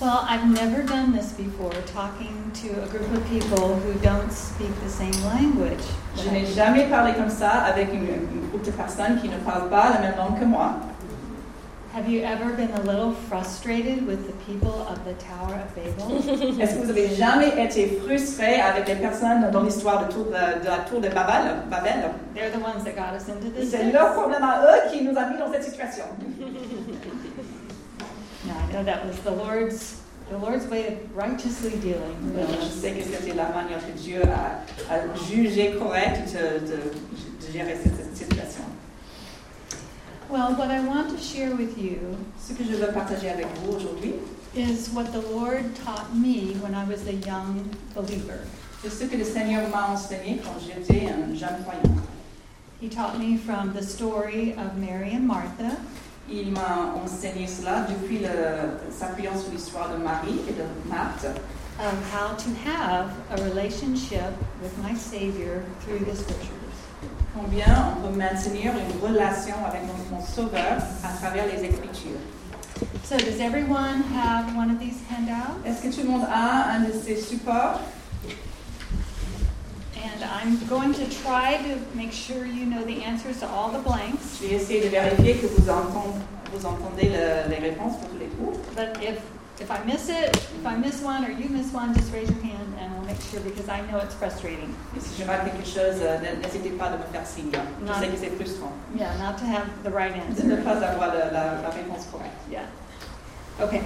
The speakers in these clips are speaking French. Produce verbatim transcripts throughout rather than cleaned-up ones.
Well, I've never done this before, talking to a group of people who don't speak the same language. Je n'ai jamais parlé comme ça avec une, une groupe de personnes qui ne parlent pas la même langue que moi. Have you ever been a little frustrated with the people of the Tower of Babel? Est-ce que vous avez jamais été frustré avec les personnes dans l'histoire de, tour de, de la tour de Babel, Babel? They're the ones that got us into this. C'est leur problème à eux qui nous a mis dans cette situation. No, I know that was the Lord's the Lord's way of righteously dealing with Je us. sais que c'était la manière que Dieu a, a jugé correcte de, de, de gérer cette, cette situation. Well, what I want to share with you Ce que je veux partager avec vous aujourd'hui, is what the Lord taught me when I was a young believer. c'est ce que le Seigneur m'a enseigné quand j'étais un jeune croyant. He taught me from the story of Mary and Martha, Il m'a enseigné cela depuis le, s'appuyant sur l'histoire de Marie et de Marthe, of how to have a relationship with my Savior through the Scriptures. combien on peut maintenir une relation avec mon, mon Sauveur à travers les Écritures. So does everyone have one of these handouts? Est-ce que tout le monde a un de ces supports? And I'm going to try to make sure you know the answers to all the blanks. Je vais essayer de vérifier que vous entendez, vous entendez le, les réponses pour tous les trous. But if if I miss it, if I miss one or you miss one, just raise your hand and we'll make sure because I know it's frustrating. Et si je rate quelque chose, euh, n'hésitez pas de me faire signe. Je Non. sais que c'est frustrant Yeah, not to have the right de ne answer. pas avoir la, la, la réponse correcte. Yeah. Okay.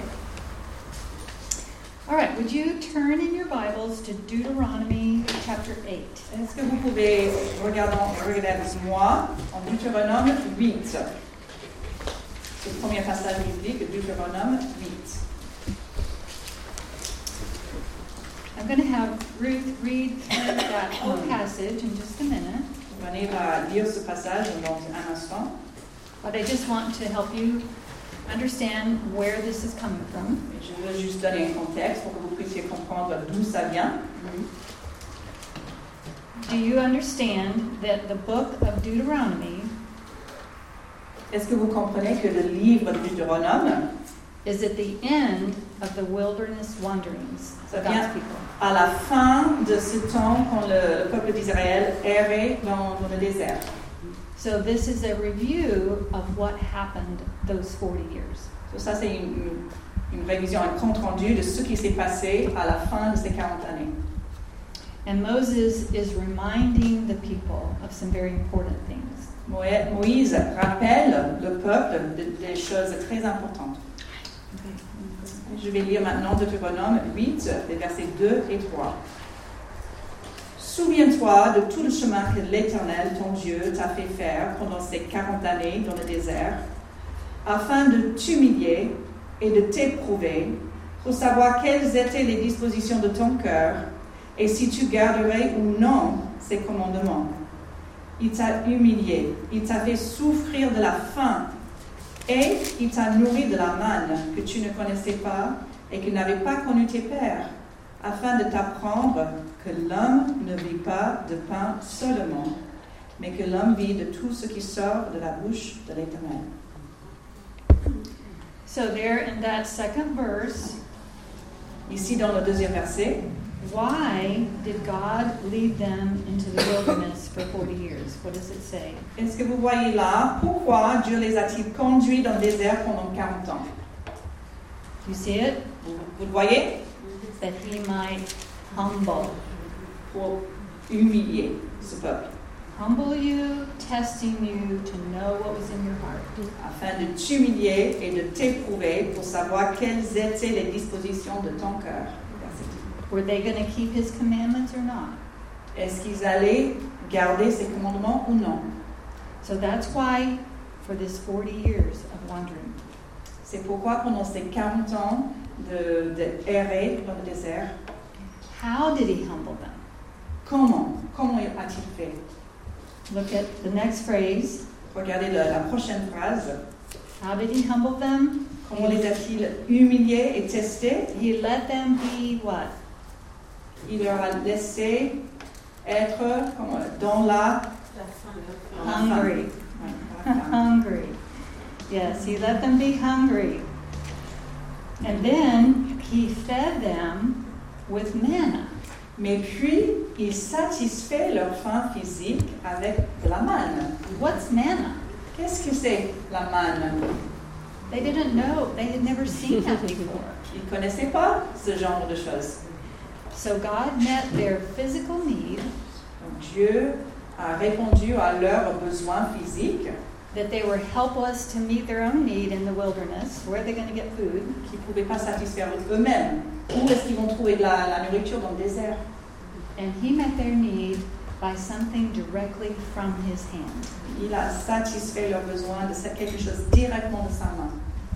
All right, would you turn in your Bibles to Deuteronomy chapter eight? Est-ce que vous pouvez regarder, regarder avec moi en Deutéronome huit? C'est le premier passage biblique, Deutéronome huit. I'm going to have Ruth read through that whole passage in just a minute, Venez va lire ce passage dans un instant. but I just want to help you understand where this is coming from. Et je veux juste donner un contexte pour que vous puissiez comprendre d'où ça vient. Do you understand that the book of Deuteronomy Est-ce que vous comprenez que le livre de Deutéronome, is at the end of the wilderness wanderings ça of vient God's people? à la fin de ce temps quand le, le peuple d'Israël errait dans, dans le désert? So this is a review of what happened those forty years. So ça, c'est une, une révision, un compte-rendu de ce qui s'est passé à la fin de ces quarante années. And Moses is reminding the people of some very important things. Moïse Moïse rappelle le peuple de- des choses très importantes. Je vais lire maintenant Deutéronome huit, les versets deux et trois. Souviens-toi de tout le chemin que l'Éternel, ton Dieu, t'a fait faire pendant ces quarante années dans le désert, afin de t'humilier et de t'éprouver, pour savoir quelles étaient les dispositions de ton cœur, et si tu garderais ou non ses commandements. Il t'a humilié, il t'a fait souffrir de la faim, et il t'a nourri de la manne que tu ne connaissais pas et que n'avaient pas connu tes pères, afin de t'apprendre que l'homme ne vit pas de pain seulement, mais que l'homme vit de tout ce qui sort de la bouche de l'Éternel. So there in that second verse, Ici dans le deuxième verset, why did God lead them into the wilderness for forty years? What does it say? est-ce que vous voyez là pourquoi Dieu les a-t-il conduits dans le désert pendant quarante ans? You see it? Vous, vous le voyez? That he might humble. Pour humilier ce peuple, Humble you, testing you to know what was in your heart. afin de t'humilier et de t'éprouver pour savoir quelles étaient les dispositions de ton cœur. Verset dix. Were they going to keep his commandments or not? Est-ce qu'ils allaient garder ses commandements ou non? So that's why for this forty years of wandering, C'est pourquoi pendant ces quarante ans de, de errer dans le désert, how did he humble them? comment, comment a-t-il fait? Look at the next phrase. Regardez la, la prochaine phrase. How did he humble them? Comment les a-t-il humiliés et testés? He let them be what? Il leur a laissé être comment, dans la Hungry. Ouais, dans la faim. Hungry. Yes, he let them be hungry. And then he fed them with manna. Mais puis, il satisfait leur faim physique avec de la manne. What's manna? Qu'est-ce que c'est la manne? They didn't know. They had never seen that before. Ils ne connaissaient pas ce genre de choses. So God met their physical need, Donc Dieu a répondu à leurs besoins physiques, that they were helpless to meet their own need in the wilderness. Where are they going to get food? qu'ils ne pouvaient pas satisfaire eux-mêmes. Où est-ce qu'ils vont trouver de la, la nourriture dans le désert? And he met their need by something directly from his hand. Il a satisfait leurs besoins de quelque chose directement de sa main.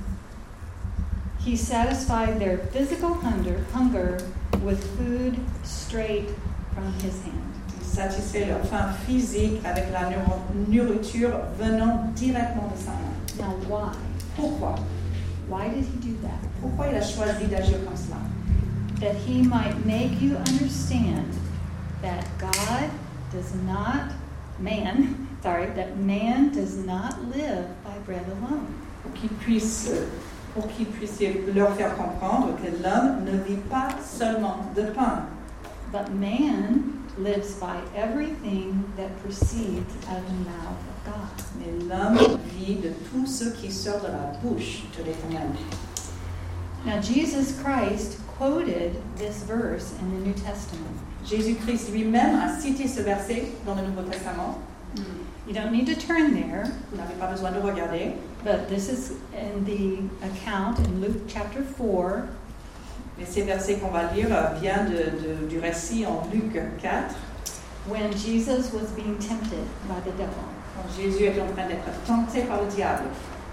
He satisfied their physical hunger, hunger with food straight from his hand. Il satisfait leur faim physique avec la nourriture venant directement de sa main. Now why? Pourquoi? Why did he do that? Pourquoi il a choisi d'agir comme cela? That he might make you understand that God does not, man, sorry, that man does not live by bread alone. Pour qu'il puisse, pour qu'il puisse leur faire comprendre que l'homme ne vit pas seulement de pain, But man lives by everything that proceeds out of the mouth of God. mais l'homme vit de tout ce qui sort de la bouche de l'Éternel. Now Jesus Christ quoted this verse in the New Testament. Jésus-Christ lui-même a cité ce verset dans le Nouveau Testament. You don't need to turn there, Vous n'avez pas besoin de regarder. but this is in the account in Luke chapter four, Mais ces versets qu'on va lire viennent de, de, du récit en Luc quatre, when Jesus was being tempted by the devil. quand Jésus est en train d'être tenté par le diable.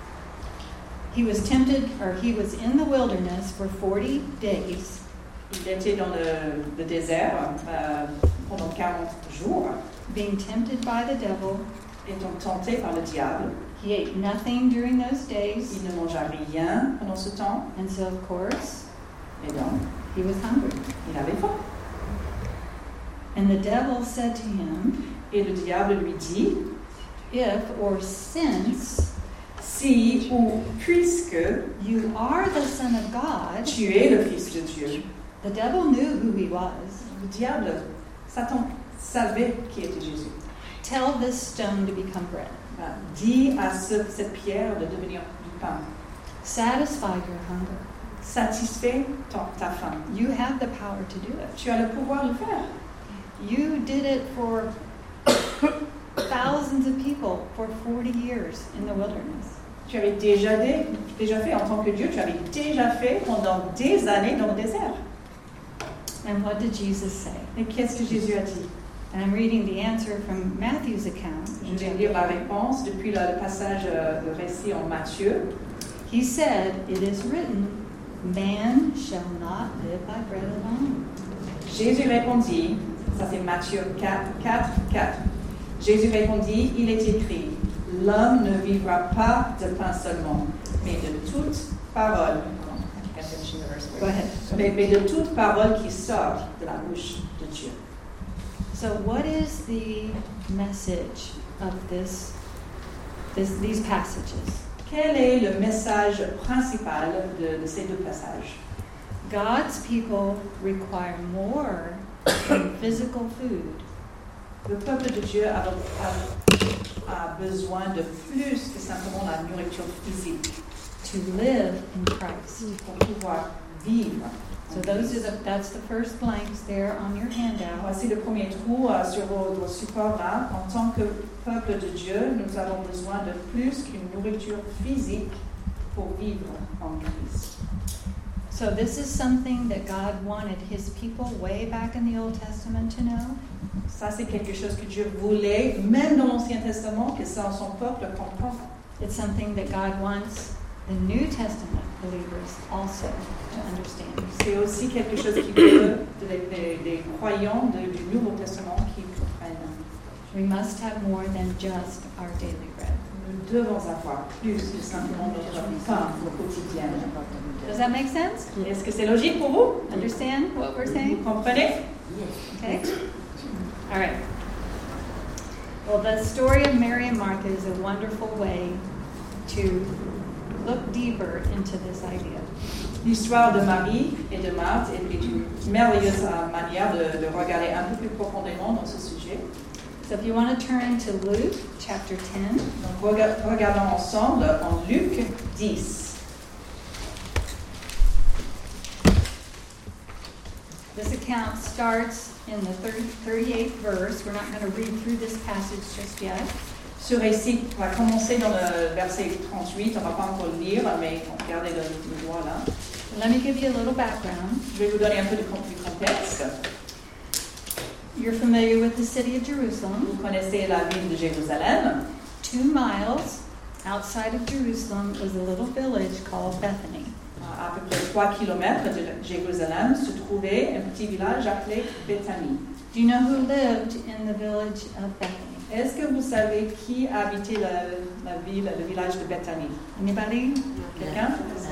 He was tempted, or he was in the wilderness for forty days, Il était dans le, le désert euh, pendant quarante jours, being tempted by the devil. étant tenté par le diable. He ate nothing during those days, Il ne mangea rien pendant ce temps, and so of course, et donc he was hungry. il avait faim. And the devil said to him, Et le diable lui dit, if or since si ou puisque you are the Son of God, tu es le Fils de Dieu. the devil knew who he was. Le diable, Satan, savait qui était Jésus. Tell this stone to become bread. Ben, dis à ce, cette pierre de devenir du pain. Satisfy your hunger. Satisfais ton, ta faim. You have the power to do it. Tu as le pouvoir de le faire. You did it for thousands of people for forty years in the wilderness. Tu avais déjà, dé, déjà fait en tant que Dieu, tu avais déjà fait pendant des années dans le désert. And what did Jesus say? Et qu'est-ce que Jésus a dit? And I'm reading the answer from Matthew's account. Je vais lire la réponse depuis le, le passage, euh, le récit en Matthieu. He said, it is written, man shall not live by bread alone. Jésus répondit, ça c'est Matthieu quatre, quatre, quatre. Jésus répondit, il est écrit, l'homme ne vivra pas de pain seulement, mais de toute parole. Go ahead. Mais, mais de toute parole qui sort de la bouche de Dieu. So what is the message of this, this these passages? Quel est le message principal de, de ces deux passages? God's people require more than physical food. Le peuple de Dieu a, a, a besoin de plus que simplement la nourriture physique To live in Christ. pour pouvoir vivre. So those are the, that's the first blanks there on your handout. Voici le premier trou euh, sur vos, vos supports là. En tant que peuple de Dieu, nous avons besoin de plus qu'une nourriture physique pour vivre en Christ. So this is something that God wanted his people way back in the Old Testament to know. Ça, c'est quelque chose que Dieu voulait, même dans l'Ancien Testament, que ça, son peuple comprend. It's something that God wants the New Testament believers also to understand. C'est aussi quelque chose qui veut des, des, des croyants de, du Nouveau Testament qui comprennent. We must have more than just our daily bread. Nous devons avoir plus que simplement notre pain au quotidien. Does that make sense? Est-ce que c'est logique pour vous? Understand what we're Vous saying? comprenez? Okay? All right. Well, the story of Mary and Martha is a wonderful way to look deeper into this idea. L'histoire de Marie et de Marthe est est une merveilleuse euh, manière de, de regarder un peu plus profondément dans ce sujet. So if you want to turn to Luke chapter ten, Donc rega- regardons ensemble en Luc dix. this account starts in the thirty, thirty-eighth verse. We're not going to read through this passage just yet. Ce récit va commencer dans le verset trente-huit, on ne va pas encore le lire, mais regardez le, le doigt là. Let me give you a little background. Je vais vous donner un peu de con- du contexte. You're familiar with the city of Jerusalem. Vous connaissez la ville de Jérusalem. Two miles outside of Jerusalem was a little village called Bethany. À peu près trois kilomètres de Jérusalem se trouvait un petit village appelé Béthanie. Do you know who lived in the village of Bethany? Est-ce que vous savez qui habitait la, la ville, le village de Béthanie? Anybody? Quelqu'un?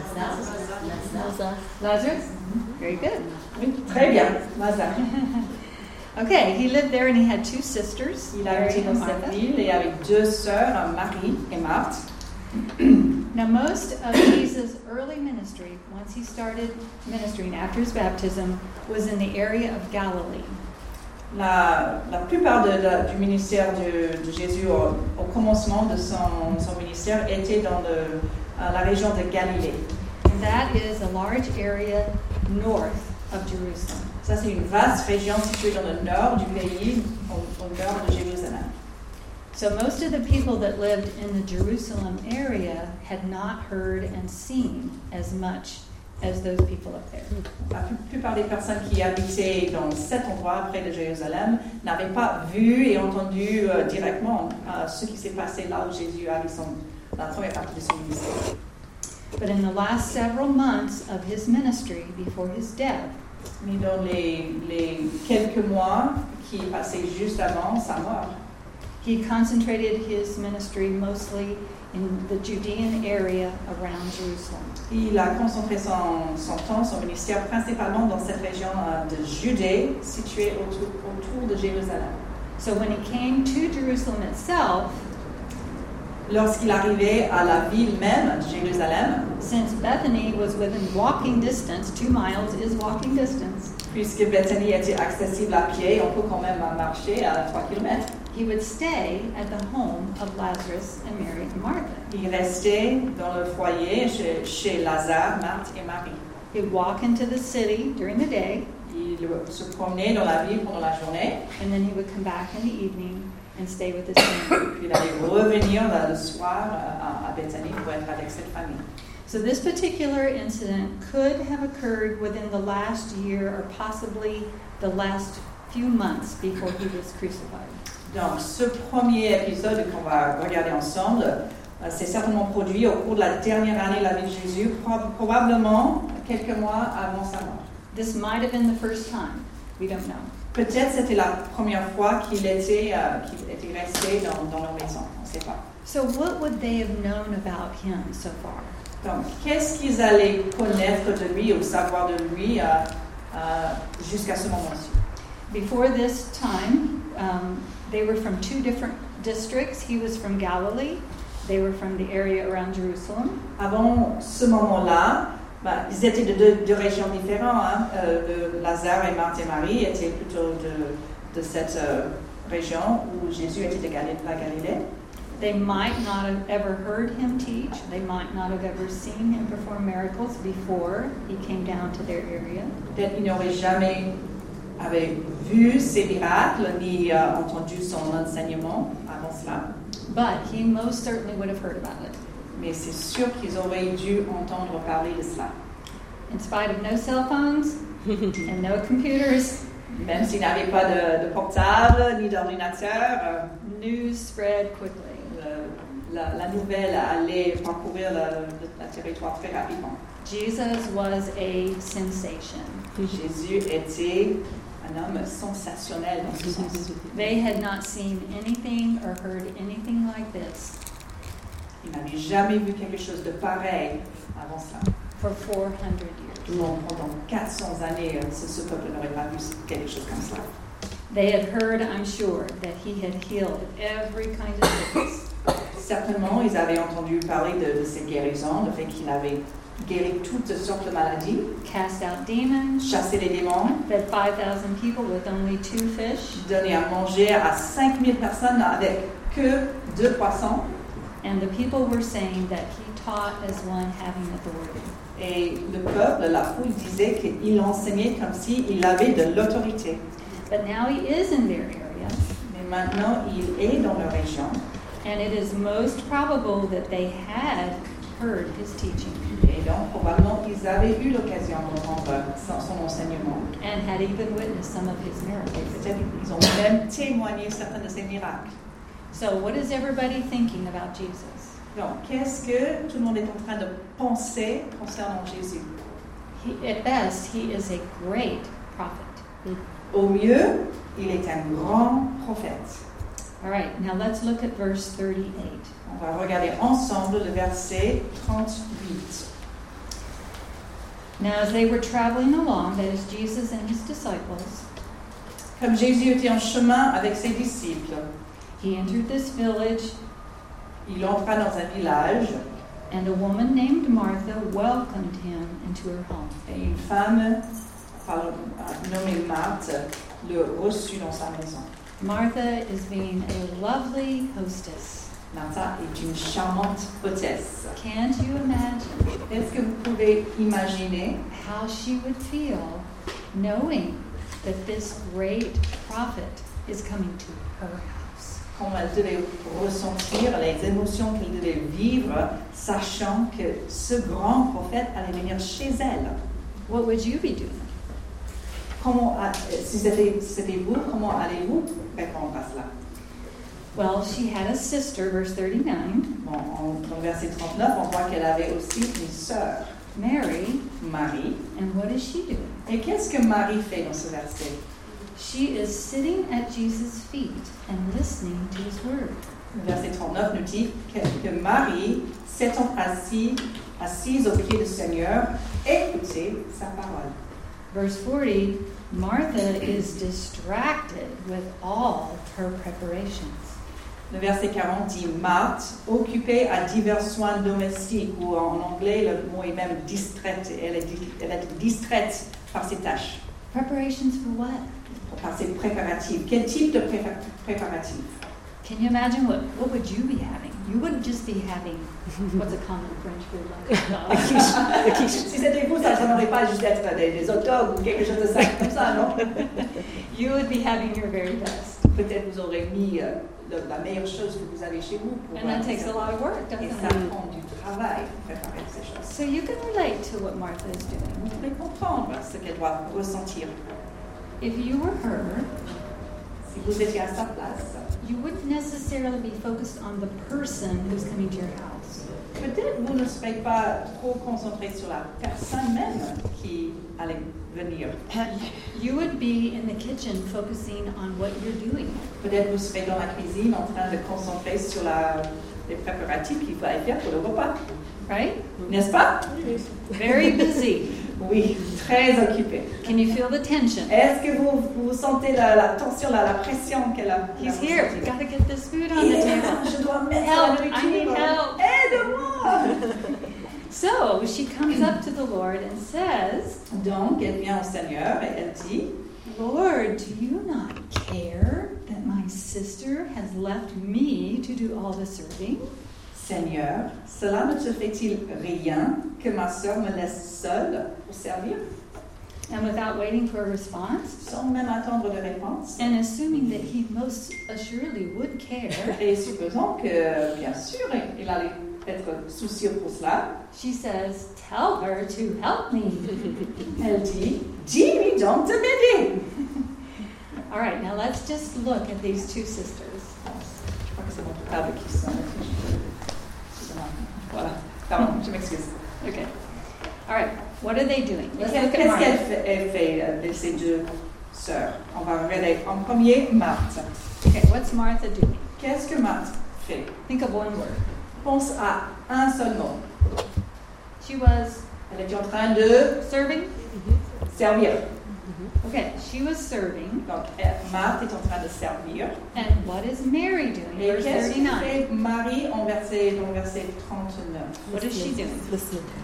Lazarus? Very good. Oui, très bien. Lazare. Okay, he lived there and he had two sisters, Il Mary habitait and dans cette Martha. ville et avec deux sœurs, Marie et Marthe. Now, most of Jesus' early ministry, once he started ministering after his baptism, was in the area of Galilee. La, la plupart de, de, du ministère de, de Jésus au, au commencement de son, son ministère était dans le, euh, la région de Galilée. And that is a large area north of Jerusalem. Ça, c'est une vaste région située dans le nord du pays, au, au nord de Jérusalem. So most of the people that lived in the Jerusalem area had not heard and seen as much as those people up there. La plupart des personnes qui habitaient dans cet endroit près de Jérusalem n'avaient pas vu et entendu euh, directement euh, ce qui s'est passé là où Jésus a eu son, la première partie de son ministère. But in the last several months of his ministry before his death, Mais dans les, les quelques mois qui passaient juste avant sa mort, he concentrated his ministry mostly in the Judean area around Jerusalem. il a concentré son, son temps, son ministère principalement dans cette région euh, de Judée située autour, autour de Jérusalem. So when he came to Jerusalem itself, Lorsqu'il arrivait à la ville même de Jérusalem, since Bethany was within walking distance, two miles is walking distance, puisque Béthanie était accessible à pied, on peut quand même marcher à trois kilomètres. he would stay at the home of Lazarus and Mary and Martha. Il restait dans le foyer chez, chez Lazare, Marthe et Marie. He'd walk into the city during the day, Il se promenait dans la ville pendant la journée, and then he would come back in the evening and stay with his family. puis il allait revenir le soir à, à Béthanie pour être avec cette famille. So this particular incident could have occurred within the last year or possibly the last few months before he was crucified. Donc, ce premier épisode qu'on va regarder ensemble, euh, s'est certainement produit au cours de la dernière année de la vie de Jésus, pro- probablement quelques mois avant sa mort. This might have been the first time. We don't know. Peut-être c'était la première fois qu'il était, euh, qu'il était resté dans, dans leur maison, on ne sait pas. So what would they have known about him so far? Donc, qu'est-ce qu'ils allaient connaître de lui ou savoir de lui euh, euh, jusqu'à ce moment-ci? Before this time, um, they were from two different districts. He was from Galilee. They were from the area around Jerusalem. Avant ce moment-là, bah, ils étaient de deux, deux régions différentes. Hein. Euh, le Lazare et Marthe et Marie étaient plutôt de, de cette euh, région où Jésus était de Gal- la Galilée. They might not have ever heard him teach. They might not have ever seen him perform miracles before he came down to their area. Peut-être qu'ils n'auraient jamais avaient vu ses miracles ni euh, entendu son enseignement avant cela. But he most certainly would have heard about it. Mais c'est sûr qu'ils auraient dû entendre parler de cela. In spite of no cell phones and no computers, Même s'ils n'avaient pas de, de portable ni d'ordinateur, euh, news spread quickly. le- la, la nouvelle allait parcourir le, le, le territoire très rapidement. Jesus was a sensation. Jésus était un homme sensationnel dans ce sens. They had not seen anything or heard anything like this Ils n'avaient jamais vu quelque chose de pareil avant cela. for four hundred years. Bon, pendant quatre cents années, euh, ce, ce peuple n'aurait pas vu quelque chose comme cela. They had heard, I'm sure, that he had healed every kind of sickness. Certainement, ils avaient entendu parler de, de ses guérisons, le fait qu'il avait guéri toutes sortes de maladies, cast out demons, chassé les démons, fed five thousand people with only two fish, donné à manger à cinq mille personnes avec que deux poissons. and the people were saying that he taught as one having authority. Et le peuple, la foule disait qu'il enseignait comme s'il avait de l'autorité. But now he is in their area, Mais maintenant, il est dans leur région. and it is most probable that they had heard his teaching Et donc, probablement, ils avaient eu l'occasion d'entendre son, son enseignement. and had even witnessed some of his miracles. Peut-être qu'ils ont même témoigné certains de ses miracles. So what is everybody thinking about Jesus? Donc, qu'est-ce que tout le monde est en train de penser concernant Jésus? He, at best, he is a great prophet. Au mieux, il est un grand prophète. All right, now let's look at verse thirty-eight. On va regarder ensemble le verset trente-huit. Now, as they were traveling along, that is Jesus and his disciples, Comme Jésus était en chemin avec ses disciples, he entered this village, il entra dans un village and a woman named Martha welcomed him into her home. et une femme pardon, nommée Marthe le reçut dans sa maison. Martha is being a lovely hostess. Martha est une charmante hôtesse. Can't you imagine Est-ce que vous pouvez imaginer how she would feel knowing that this great prophet is coming to her house? comment elle devait ressentir, les émotions qu'elle devait vivre, sachant que ce grand prophète allait venir chez elle? What would you be doing? Comment, si c'était, c'était vous, comment allez-vous répondre à cela? Well, she had a sister, verse thirty-nine, Bon, en, dans le verset trente-neuf, on voit qu'elle avait aussi une sœur, Mary, Marie. and what is she doing? Et qu'est-ce que Marie fait dans ce verset? She is sitting at Jesus' feet and listening to his word. Le verset trente-neuf nous dit que, que Marie, s'étant assise, assise au pied du Seigneur, écoutait sa parole. Verse forty, Martha is distracted with all her preparations. Le verset quarante dit Marthe, occupée à divers soins domestiques, ou en anglais, le mot est même distraite. Elle est, elle est distraite par ses tâches, Preparations for what? par ses préparatifs. Quel type de prépa- préparatifs? Can you imagine what, what would you be having? You wouldn't just be having, what's a common French food like? Si c'était vous, ça n'aurait pas juste être des, des hot dogs ou quelque chose de ça, comme ça, non? You would be having your very best. Peut-être vous aurez mis euh, le- la meilleure chose que vous avez chez vous. Pour, And that euh, takes a lot of work, Et doesn't ça it? prend du travail pour préparer ces choses. So you can relate to what Martha is doing. Vous pouvez comprendre ce qu'elle doit ressentir. If you were her, Si vous étiez à sa place, you wouldn't necessarily be focused on the person who's coming to your house. peut-être vous ne serez pas trop concentré sur la personne même qui allait venir. You would be in the kitchen focusing on what you're doing. Peut-être vous serez dans la cuisine en train de concentrer sur la, les préparatifs qu'il faut faire pour le repas. Right? N'est-ce pas? Very busy. Oui, très occupé. Can you feel the tension? Est-ce que vous, vous sentez la, la tension, la, la pression qu'elle a? qu'elle a He's here. ressentie? We've got to get this food on Il the est là, table. je dois mettre Help, la I need nourriture. help. Aide-moi! So she comes up to the Lord and says, Donc, elle vient au Seigneur et elle dit, Lord, do you not care that my sister has left me to do all the serving? Seigneur, cela ne te fait-il rien que ma sœur me laisse seule pour servir, And without waiting for a response, sans même attendre de réponse? and assuming that he most assuredly would care, Et supposons que, bien sûr, il allait être soucieux pour cela, she says, tell her to help me. elle dit, dis-lui donc de m'aider. All right, now let's just look at these two sisters. Je crois que c'est mon portable qui sonne. Voilà, pardon, je m'excuse. Okay. All right, what are they doing? Let's Qu'est-ce look at qu'elle Martha. fait, elle fait euh, de ces deux sœurs? On va regarder en premier Marthe. Okay, what's Martha doing? Qu'est-ce que Marthe fait? Think of one word. Pense à un seul mot. She was Elle était en train de serving. servir. Okay, she was serving. Donc, elle- Marthe est en train de servir. And what is Mary doing? Et Verse qu'est-ce que thirty-nine. fait Marie en verset, dans le verset trente-neuf? What is she doing? Listening.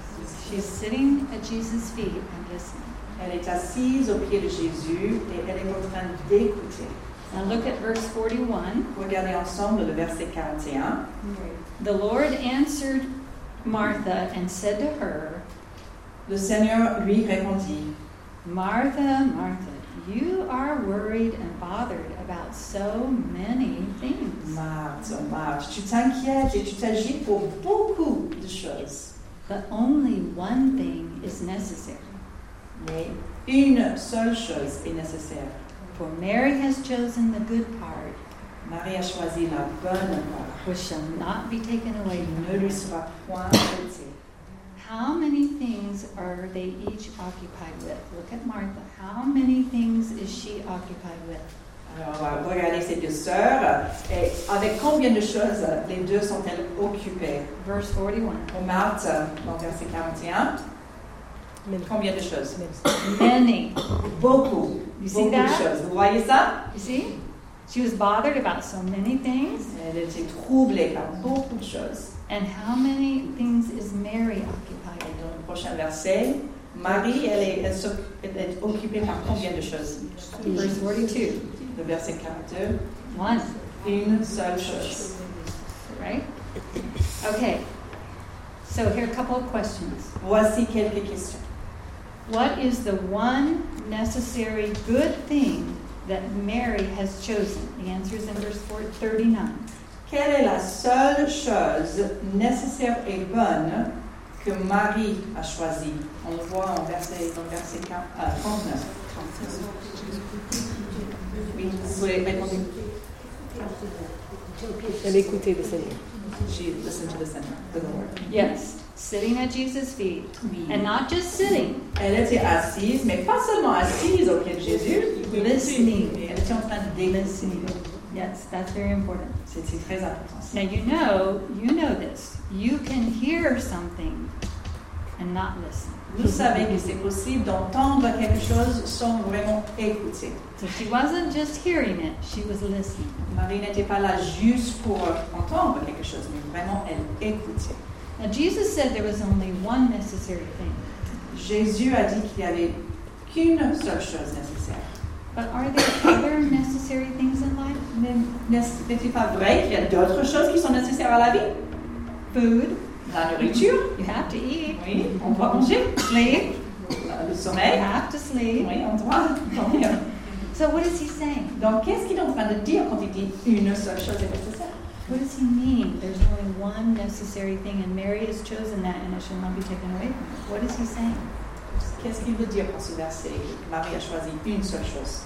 She's sitting at Jesus' feet and listening. Elle est assise aux pieds de Jésus et elle est en train d'écouter. Now look at verse forty-one. Regardez ensemble le verset quarante et un. The Lord answered Martha and said to her, Le Seigneur lui répondit, Martha, Martha, you are worried and bothered about so many things. Marthe, oh Marthe, tu t'inquiètes et tu t'agites pour beaucoup de choses. But only one thing is necessary. Mais une seule chose est nécessaire. For Mary has chosen the good part, Marie a choisi la bonne part, which shall not be taken away qui from ne her. lui sera point ôtée. How many things are they each occupied with? Look at Martha. How many things is she occupied with? Alors, on va regarder ces deux sœurs. Et avec combien de choses les deux sont-elles occupées? Verse forty-one. Pour Marthe, dans verset quarante et un, combien de choses? Many. Beaucoup. You see Beaucoup de that? choses. Vous voyez ça? You see? She was bothered about so many things. Elle était troublée par beaucoup de choses. And how many things is Mary occupied Et with? dans le prochain verset, Marie, elle est, elle s'oc- elle est occupée par combien de choses? Verse forty-two. Le verset quarante-deux, One. une seule chose. Right? Okay. So here are a couple of questions. Voici quelques questions. What is the one necessary good thing that Mary has chosen? The answer is in verse thirty-nine. Quelle est la seule chose nécessaire et bonne que Marie a choisie? On le voit en verset, dans le verset trente-neuf. Oui, vous voulez répondre? Elle écoutait le Seigneur. She listened to the Seigneur, the Lord. Yes, sitting at Jesus' feet. Oui. And not just sitting, Elle était assise, mais pas seulement assise au pied de Jésus. listening. Elle était en train d'écouter. Yes, that's very important. C'est c'est très important. Now you know, you know this. You can hear something and not listen. Vous savez que c'est possible d'entendre quelque chose sans vraiment écouter. So she wasn't just hearing it, she was listening. Marie n'était pas là juste pour entendre quelque chose, mais vraiment elle écoutait. Now Jesus said there was only one necessary thing. Jésus a dit qu'il n'y avait qu'une seule chose nécessaire. But are there other necessary things in life? Mais n'est-il pas vrai qu'il y a d'autres choses qui sont nécessaires à la vie? Food, La nourriture, you have to eat. oui, on doit manger. Sleep, Le you sommeil, have to sleep. oui, on doit dormir. So what is he saying? Donc, qu'est-ce qu'il est en train de dire quand il dit une seule chose est nécessaire? What does he mean? There's only one necessary thing, and Mary has chosen that, and it shall not be taken away from her. What is he saying? Qu'est-ce qu'il veut dire par ce verset que Marie a choisi une seule chose?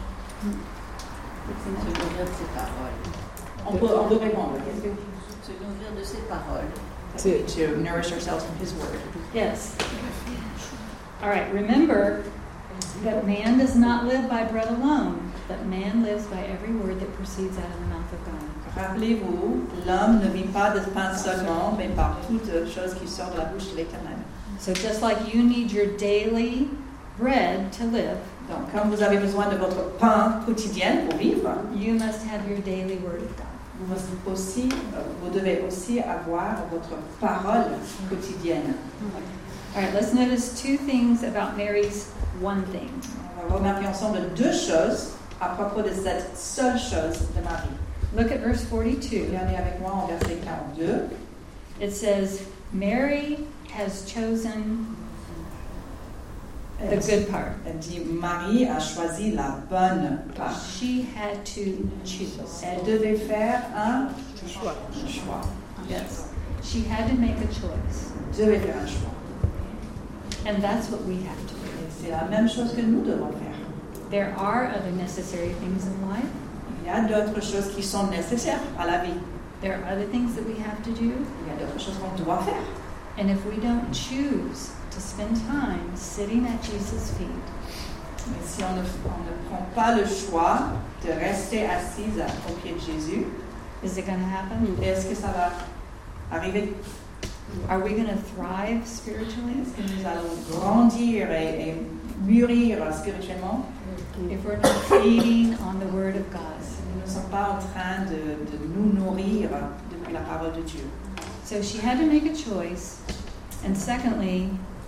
Se nourrir de ses paroles. On peut, on peut répondre. Qu'est-ce que Se nourrir de ses paroles. to, to nourish ourselves from His Word. Yes. All right, remember that man does not live by bread alone, but man lives by every word that proceeds out of the mouth of God. Rappelez-vous, l'homme ne vit pas de pain seulement, mais par toute chose qui sort de la bouche de l'Éternel. So just like you need your daily bread to live, Donc, comme vous avez besoin de votre pain quotidien pour vivre, you must have your daily word of God. vous, aussi, euh, vous devez aussi avoir votre parole quotidienne. All right, let's notice two things about Mary's one thing. On va remarquer ensemble deux choses à propos de cette seule chose de Marie. Look at verse forty-two. Regardez avec moi en verset quarante-deux. It says, Mary has chosen the Elle, good part. elle dit, Marie a choisi la bonne part. She had to choose. Elle devait faire un choix. Un choix. Yes. She had to make a choice. Elle devait faire un choix. And that's what we have to do. Et c'est la même chose que nous devons faire. There are other necessary things in life. Il y a d'autres choses qui sont nécessaires à la vie. There are other things that we have to do. Il y a d'autres choses qu'on doit faire. And if we don't choose to spend time sitting at Jesus' feet, Mais si on ne, on ne prend pas le choix de rester assise au pied de Jésus, is it going to happen? est-ce que ça va arriver? Are we going to thrive spiritually? Est-ce que nous allons grandir et, et mûrir spirituellement? If we're not feeding on the Word of God. Si nous ne sommes pas en train de, de nous nourrir depuis la parole de Dieu. So she had to make a choice. And secondly,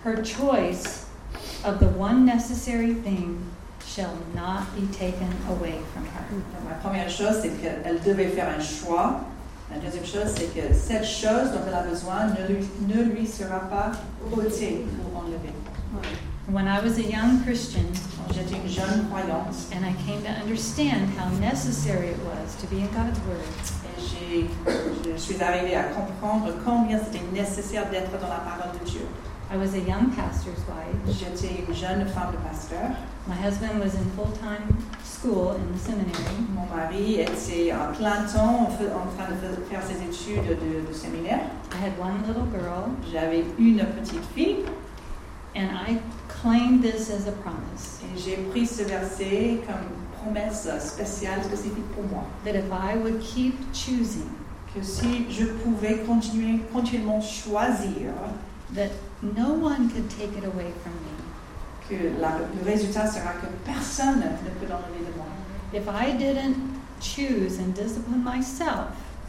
her choice of the one necessary thing shall not be taken away from her. Donc, la première chose, c'est qu'elle devait faire un choix. La deuxième chose, c'est que cette chose dont elle a besoin ne lui, ne lui sera pas ôtée ou enlevée. When I was a young Christian, Quand j'étais une jeune croyante, and I came to understand how necessary it was to be in God's Word, et j'ai, je suis arrivée à comprendre combien c'était nécessaire d'être dans la parole de Dieu. I was a young pastor's wife. J'étais une jeune femme de pasteur. My husband was in full-time school in the seminary. Mon mari était en plein temps en, fait, en train de faire ses études de, de séminaire. I had one little girl, J'avais une petite fille and I claimed this as a promise, et j'ai pris ce verset comme promesse spéciale, spécifique pour moi. that if I would keep choosing, Que si je pouvais continuer, continuellement choisir, that no one could take it away from me. que la, le résultat sera que personne ne peut l'enlever de moi. If I didn't choose and discipline myself,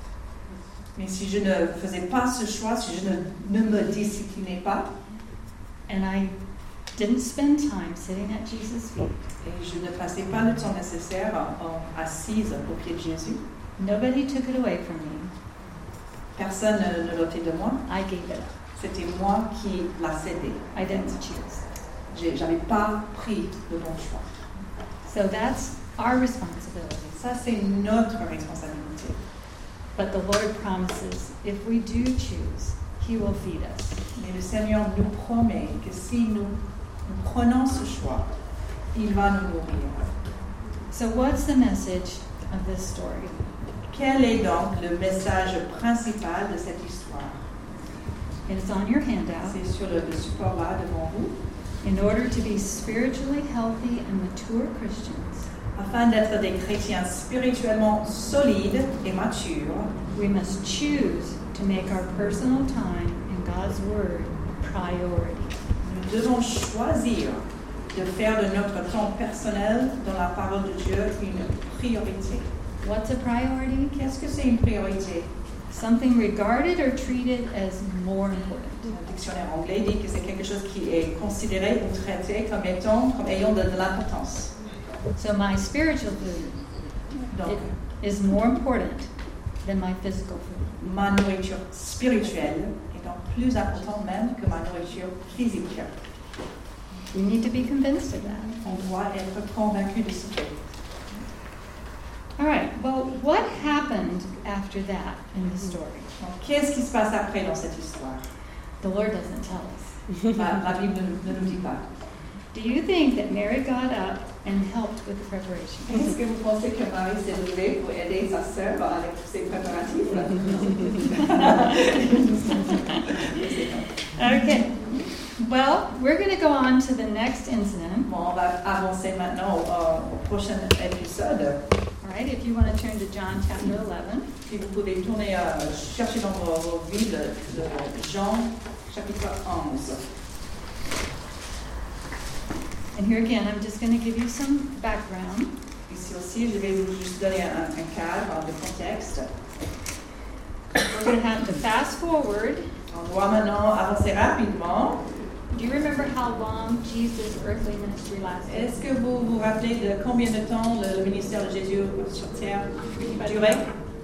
Mais si je ne faisais pas ce choix, si je ne, ne me disciplinais pas, and I didn't spend time sitting at Jesus' feet, et je ne passais pas le temps nécessaire en, assise au pied de Jésus, nobody took it away from me. personne ne, ne l'ôtait de moi. I gave it up. C'était moi qui l'a cédé. I didn't choose. J'ai, j'avais pas pris le bon choix. So that's our responsibility. Ça, c'est notre responsabilité. But the Lord promises, if we do choose, He will feed us. Mais le Seigneur nous promet que si nous, nous prenons ce choix, il va nous nourrir. So what's the message of this story? Quel est donc le message principal de cette histoire? It's on your handout. C'est sur le, le support là devant vous. In order to be spiritually healthy and mature Christians, Afin d'être des chrétiens spirituellement solides et matures, we must choose to make our personal time in God's Word priority. nous devons choisir de faire de notre temps personnel dans la parole de Dieu une priorité. What's a priority? Qu'est-ce que c'est une priorité? Something regarded or treated as more important. Le dictionnaire anglais dit que c'est quelque chose qui est considéré ou traité comme étant, comme ayant de, de l'importance. So my spiritual food Donc, it is more important than my physical food. ma nourriture spirituelle est donc plus importante même que ma nourriture physique. We need to be convinced of that. On doit être convaincu de ce fait. All right, well, what happened after that in the story? Donc, qu'est-ce qui se passe après dans cette histoire? The Lord doesn't tell us. La, la Bible ne, ne nous dit pas. Do you think that Mary got up and helped with the preparation? Est-ce que vous pensez que Marie s'est levée pour aider sa sœur avec tous ses préparatifs? Okay. Well, we're going to go on to the next incident. Bon, on va avancer maintenant au, au prochain épisode. All right, if you want to turn to John chapter eleven. Si vous pouvez tourner, euh, chercher dans vos, vos Bibles de Jean chapitre onze. And here again, I'm just going to give you some background. Ici aussi, je vais vous juste donner un, un cadre de contexte. We're going to have to fast forward. On doit maintenant avancer rapidement. Do you remember how long Jesus' earthly ministry lasted? Est-ce que vous vous rappelez de combien de temps le, le ministère de Jésus sur terre durait?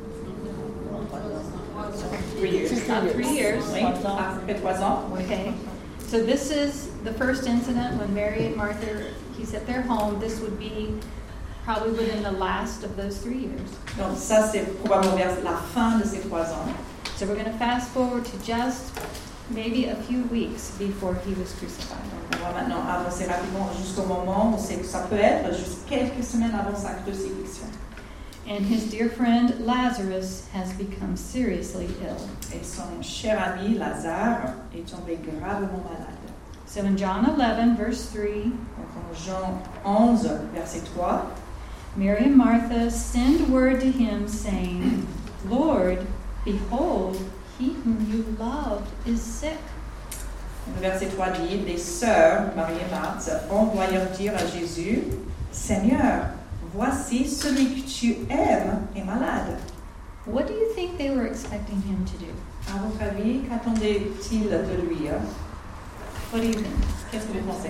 Three years. About three years. Oui, à peu près trois ans. Okay. So this is the first incident when Mary and Martha, he's at their home. This would be probably within the last of those three years. Donc ça, c'est probablement vers la fin de ces trois ans. So we're going to fast forward to just maybe a few weeks before he was crucified. On va maintenant avancer rapidement jusqu'au moment où c'est, ça peut être juste quelques semaines avant sa crucifixion. And his dear friend Lazarus has become seriously ill. Et son cher ami Lazare est tombé gravement malade. So in John eleven, verse three, Donc en Jean onze, verset trois, Mary and Martha send word to him saying, Lord, behold, he whom you loved is sick. le verset trois dit, les sœurs, Marie et Marthe, envoyèrent dire à Jésus, Seigneur, voici celui que tu aimes est malade. What do you think they were expecting him to do? À votre avis, qu'attendaient-ils de lui? What do you think? Qu'est-ce que vous pensez?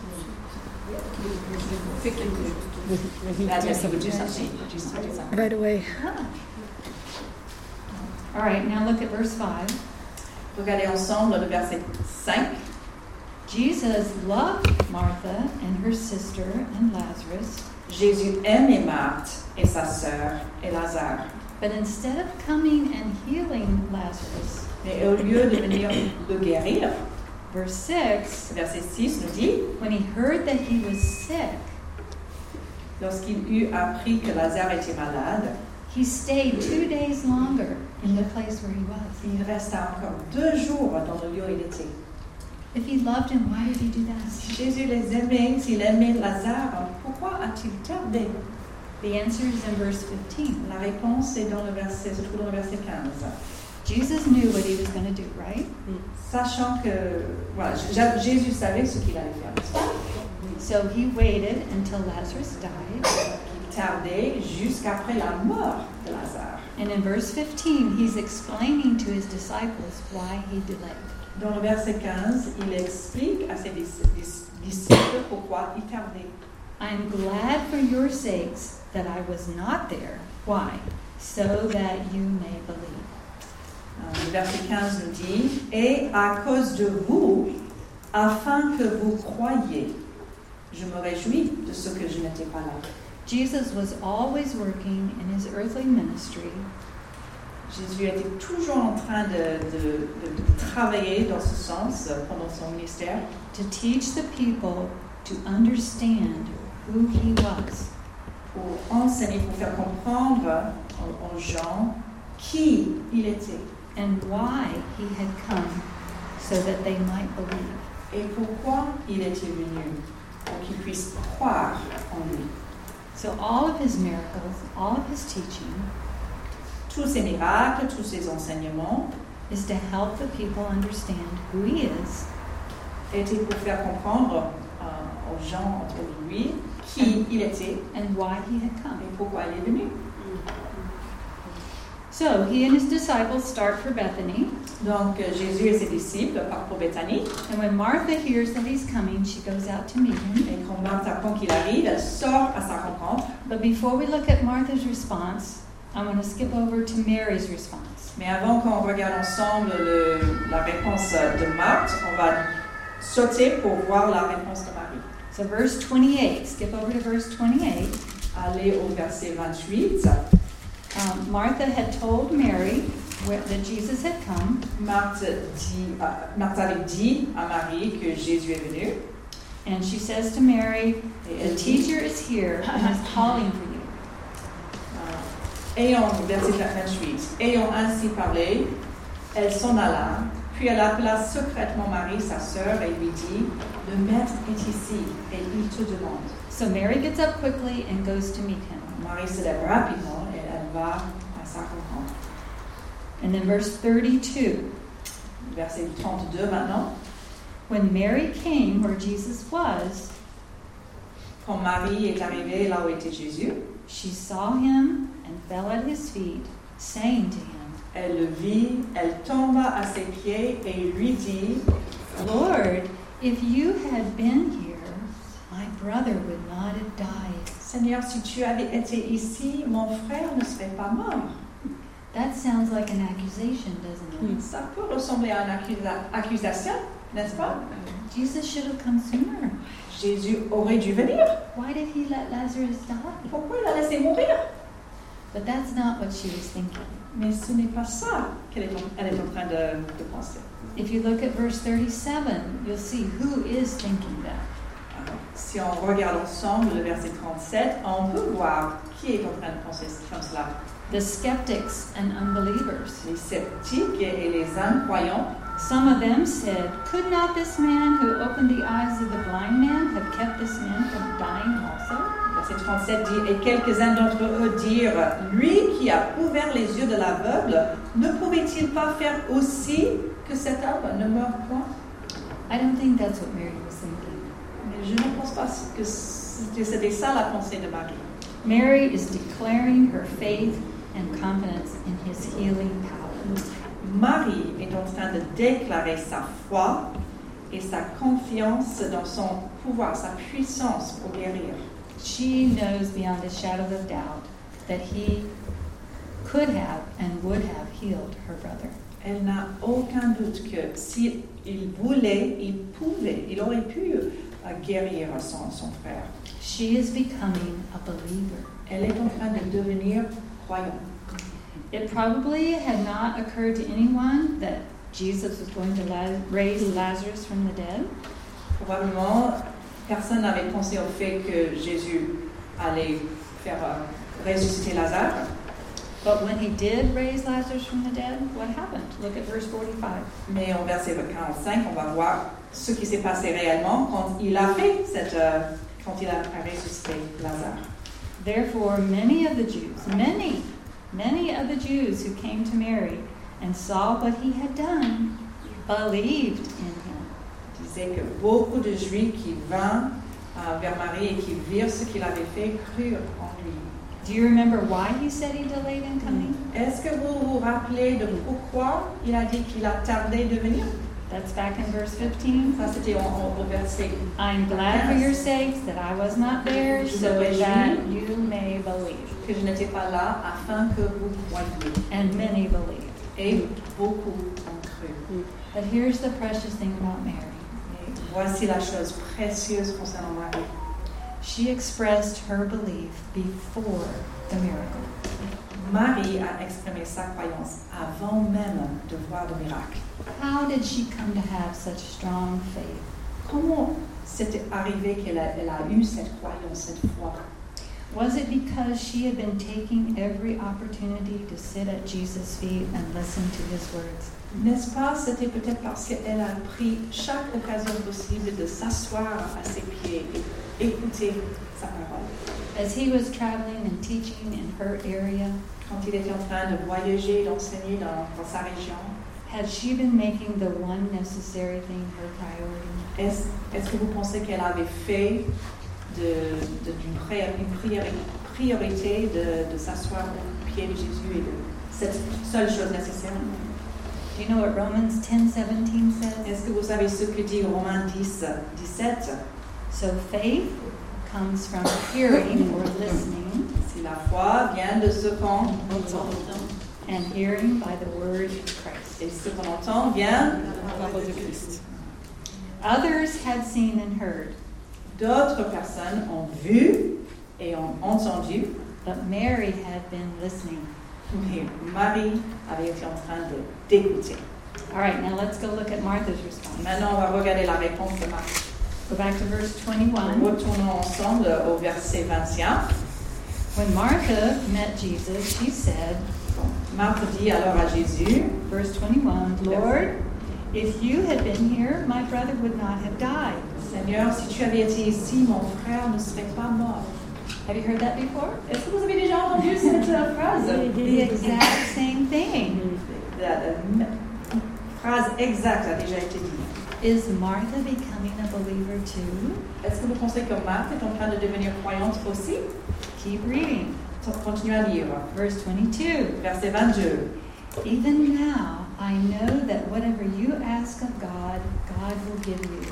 Right Yes, he would do something. Would you do something? away. Ah. All right, now look at verse five. Regardez ensemble le verset cinq. Jesus loved Martha and her sister and Lazarus, Jésus aimait Marthe et sa sœur et Lazare. but instead of coming and healing Lazarus, Mais au lieu de venir le guérir, verse six, verset six nous dit, when he heard that he was sick, lorsqu'il eut appris que Lazare était malade, he stayed two days longer in the place where he was. il resta encore deux jours dans le lieu où il était. If he loved him, why did he do that? Si Jésus les aimait, s'il aimait Lazare, pourquoi a-t-il tardé? The answer is in verse fifteen. La réponse est dans le verset, se trouve dans le verset quinze. Jesus knew what he was going to do, right? Sachant que voilà, J- Jésus savait ce qu'il allait faire, n'est-ce pas? So he waited until Lazarus died. Il tardait jusqu'après la mort de Lazare. And in verse fifteen, he's explaining to his disciples why he delayed. Dans le verset quinze, il explique à ses dis- dis- disciples pourquoi il tardait. I'm glad for your sakes that I was not there. Why? So that you may believe. Euh, Le verset quinze nous dit, et à cause de vous, afin que vous croyiez, je me réjouis de ce que je n'étais pas là. Jesus was always working in his earthly ministry Jésus était toujours en train de, de- de- de travailler dans ce sens euh, pendant son ministère to teach the people to understand who he was. pour enseigner, pour faire comprendre aux, aux gens qui il était And why he had come so that they might believe. et pourquoi il était venu, pour qu'ils puissent croire en lui. So all of his miracles, all of his teaching Tous ces miracles, tous ces enseignements is to help the people understand who he is étaient pour faire comprendre euh, aux gens autour de lui qui il était and why he had come. et pourquoi il est venu. So he and his disciples start for Bethany, Donc euh, Jésus et ses disciples partent pour Béthanie and when Martha hears that he's coming, she goes out to meet him. et quand Marthe apprend qu'il arrive, elle sort à sa rencontre. But before we look at Martha's response, I want to skip over to Mary's response. Mais avant qu'on regarde ensemble le- la réponse de Marthe, on va sauter pour voir la réponse de Marie. So verse twenty-eight, skip over to verse twenty-eight. Allez au verset vingt-huit. Um, Martha had told Mary where, that Jesus had come, Marthe, dit, euh, Marthe avait dit à Marie que Jésus est venu. and she says to Mary, Et "The elle dit, teacher is here and is calling for you." euh, ayant, verset vingt-huit, ayant ainsi parlé, elle s'en alla, puis elle appela secrètement Marie, sa sœur, et lui dit, le maître est ici, et il te demande. So Mary gets up quickly and goes to meet him. Marie se lève rapidement, et elle va à sa rencontre. And then verse thirty-two, Verset trente-deux maintenant. when Mary came where Jesus was, Quand Marie est arrivée là où était Jésus, she saw him and fell at his feet, saying to him, elle le vit, elle tomba à ses pieds et lui dit, "Lord, if you had been here, my brother would not have died." Seigneur, si tu avais été ici, mon frère ne serait pas mort. That sounds like an accusation, doesn't it? Ça peut ressembler à une accusa- accusation, n'est-ce pas? Jesus should have come sooner. Jésus aurait dû venir. Why did he let Lazarus die? Pourquoi il a laissé mourir? But that's not what she was thinking. Mais ce n'est pas ça qu'elle est en, elle est en train de, de penser. If you look at verse thirty-seven, you'll see who is thinking that. Alors, si on regarde ensemble le verset trente-sept, on peut voir qui est en train de penser comme cela. The skeptics and unbelievers. Les sceptiques et les incroyants. Some of them said, "Could not this man who opened the eyes of the blind man have kept this man from dying also?" Verset trente-sept dit, et quelques-uns d'entre eux dirent, lui qui a ouvert les yeux de l'aveugle, ne pouvait-il pas faire aussi que cet homme ne meure point? I don't think that's what Mary was thinking. Mais je ne pense pas que c'était ça la pensée de Marie. Mary is declaring her faith and confidence in his healing power. Marie est en train de déclarer sa foi et sa confiance dans son pouvoir, sa puissance pour guérir. She knows beyond a shadow of doubt that he could have and would have healed her brother. Elle n'a aucun doute que s'il voulait, il pouvait, il aurait pu euh, guérir son, son frère. She is becoming a believer. Elle est en train de devenir croyante. It probably had not occurred to anyone that Jesus was going to la- raise Lazarus from the dead. Probablement, personne n'avait pensé au fait que Jésus allait faire euh, ressusciter Lazare. But when he did raise Lazarus from the dead, what happened? Look at verse forty-five. Mais au verset quarante-cinq, on va voir ce qui s'est passé réellement quand il a fait cette, euh, quand il a ressuscité Lazare. Therefore, many of the Jews, many, many of the Jews who came to Mary and saw what he had done, believed in him. Il disait que beaucoup de Juifs qui vinrent euh, vers Marie et qui virent ce qu'il avait fait crurent en lui. Do you remember why he said he delayed in coming? Est-ce que vous vous rappelez de pourquoi il a dit qu'il a tardé de venir? That's back in verse fifteen. Ça, c'était au, au verset. I'm glad for your sakes that I was not there, so that you may believe. Que je n'étais pas là afin que vous croyiez. And many believed. Et beaucoup ont cru. But here's the precious thing about Mary. Et voici la chose précieuse concernant Marie. She expressed her belief before the miracle. Marie a exprimé sa croyance avant même de voir le miracle. How did she come to have such strong faith? Comment c'était arrivé qu'elle a, elle a eu cette croyance, cette foi? Was it because she had been taking every opportunity to sit at Jesus' feet and listen to his words? N'est-ce pas, c'était peut-être parce qu'elle a pris chaque occasion possible de s'asseoir à ses pieds et écouter sa parole. As he was traveling and teaching in her area, Quand il était en train de voyager, d'enseigner dans, dans sa région, had she been making the one necessary thing her priority? est-ce, est-ce que vous pensez qu'elle avait fait de, de, d'une prière, une priori- priorité de, de s'asseoir au pied de Jésus et de cette seule chose nécessaire? Do you know what Romans ten seventeen says? Est-ce que vous savez ce que dit Romains dix, dix-sept? So faith comes from hearing or listening, Si la foi vient de ce qu'on entend, and hearing by the word of Christ. et ce qu'on entend vient Parole de Christ. Others had seen and heard, d'autres personnes ont vu et ont entendu, but Mary had been listening. mais Marie avait été en train de d'écouter. All right, now let's go look at Martha's response. Maintenant, on va regarder la réponse de Marie. Go back to verse twenty-one. Retournons ensemble au verset vingt et un. When Martha met Jesus, she said, Marthe dit alors à Jésus, verse twenty-one, Lord, if you had been here, my brother would not have died. Seigneur, si tu avais été ici, mon frère ne serait pas mort. Have you heard that before? Est-ce que vous avez déjà entendu cette euh, phrase? The exact same thing. La, la m- phrase exacte a déjà été dite. Is Martha becoming a believer too? Est-ce que vous pensez que Marthe est en train de devenir croyante aussi? Keep reading. Continuez à lire. Verse twenty-two. Verset vingt-deux. Even now, I know that whatever you ask of God, God will give you.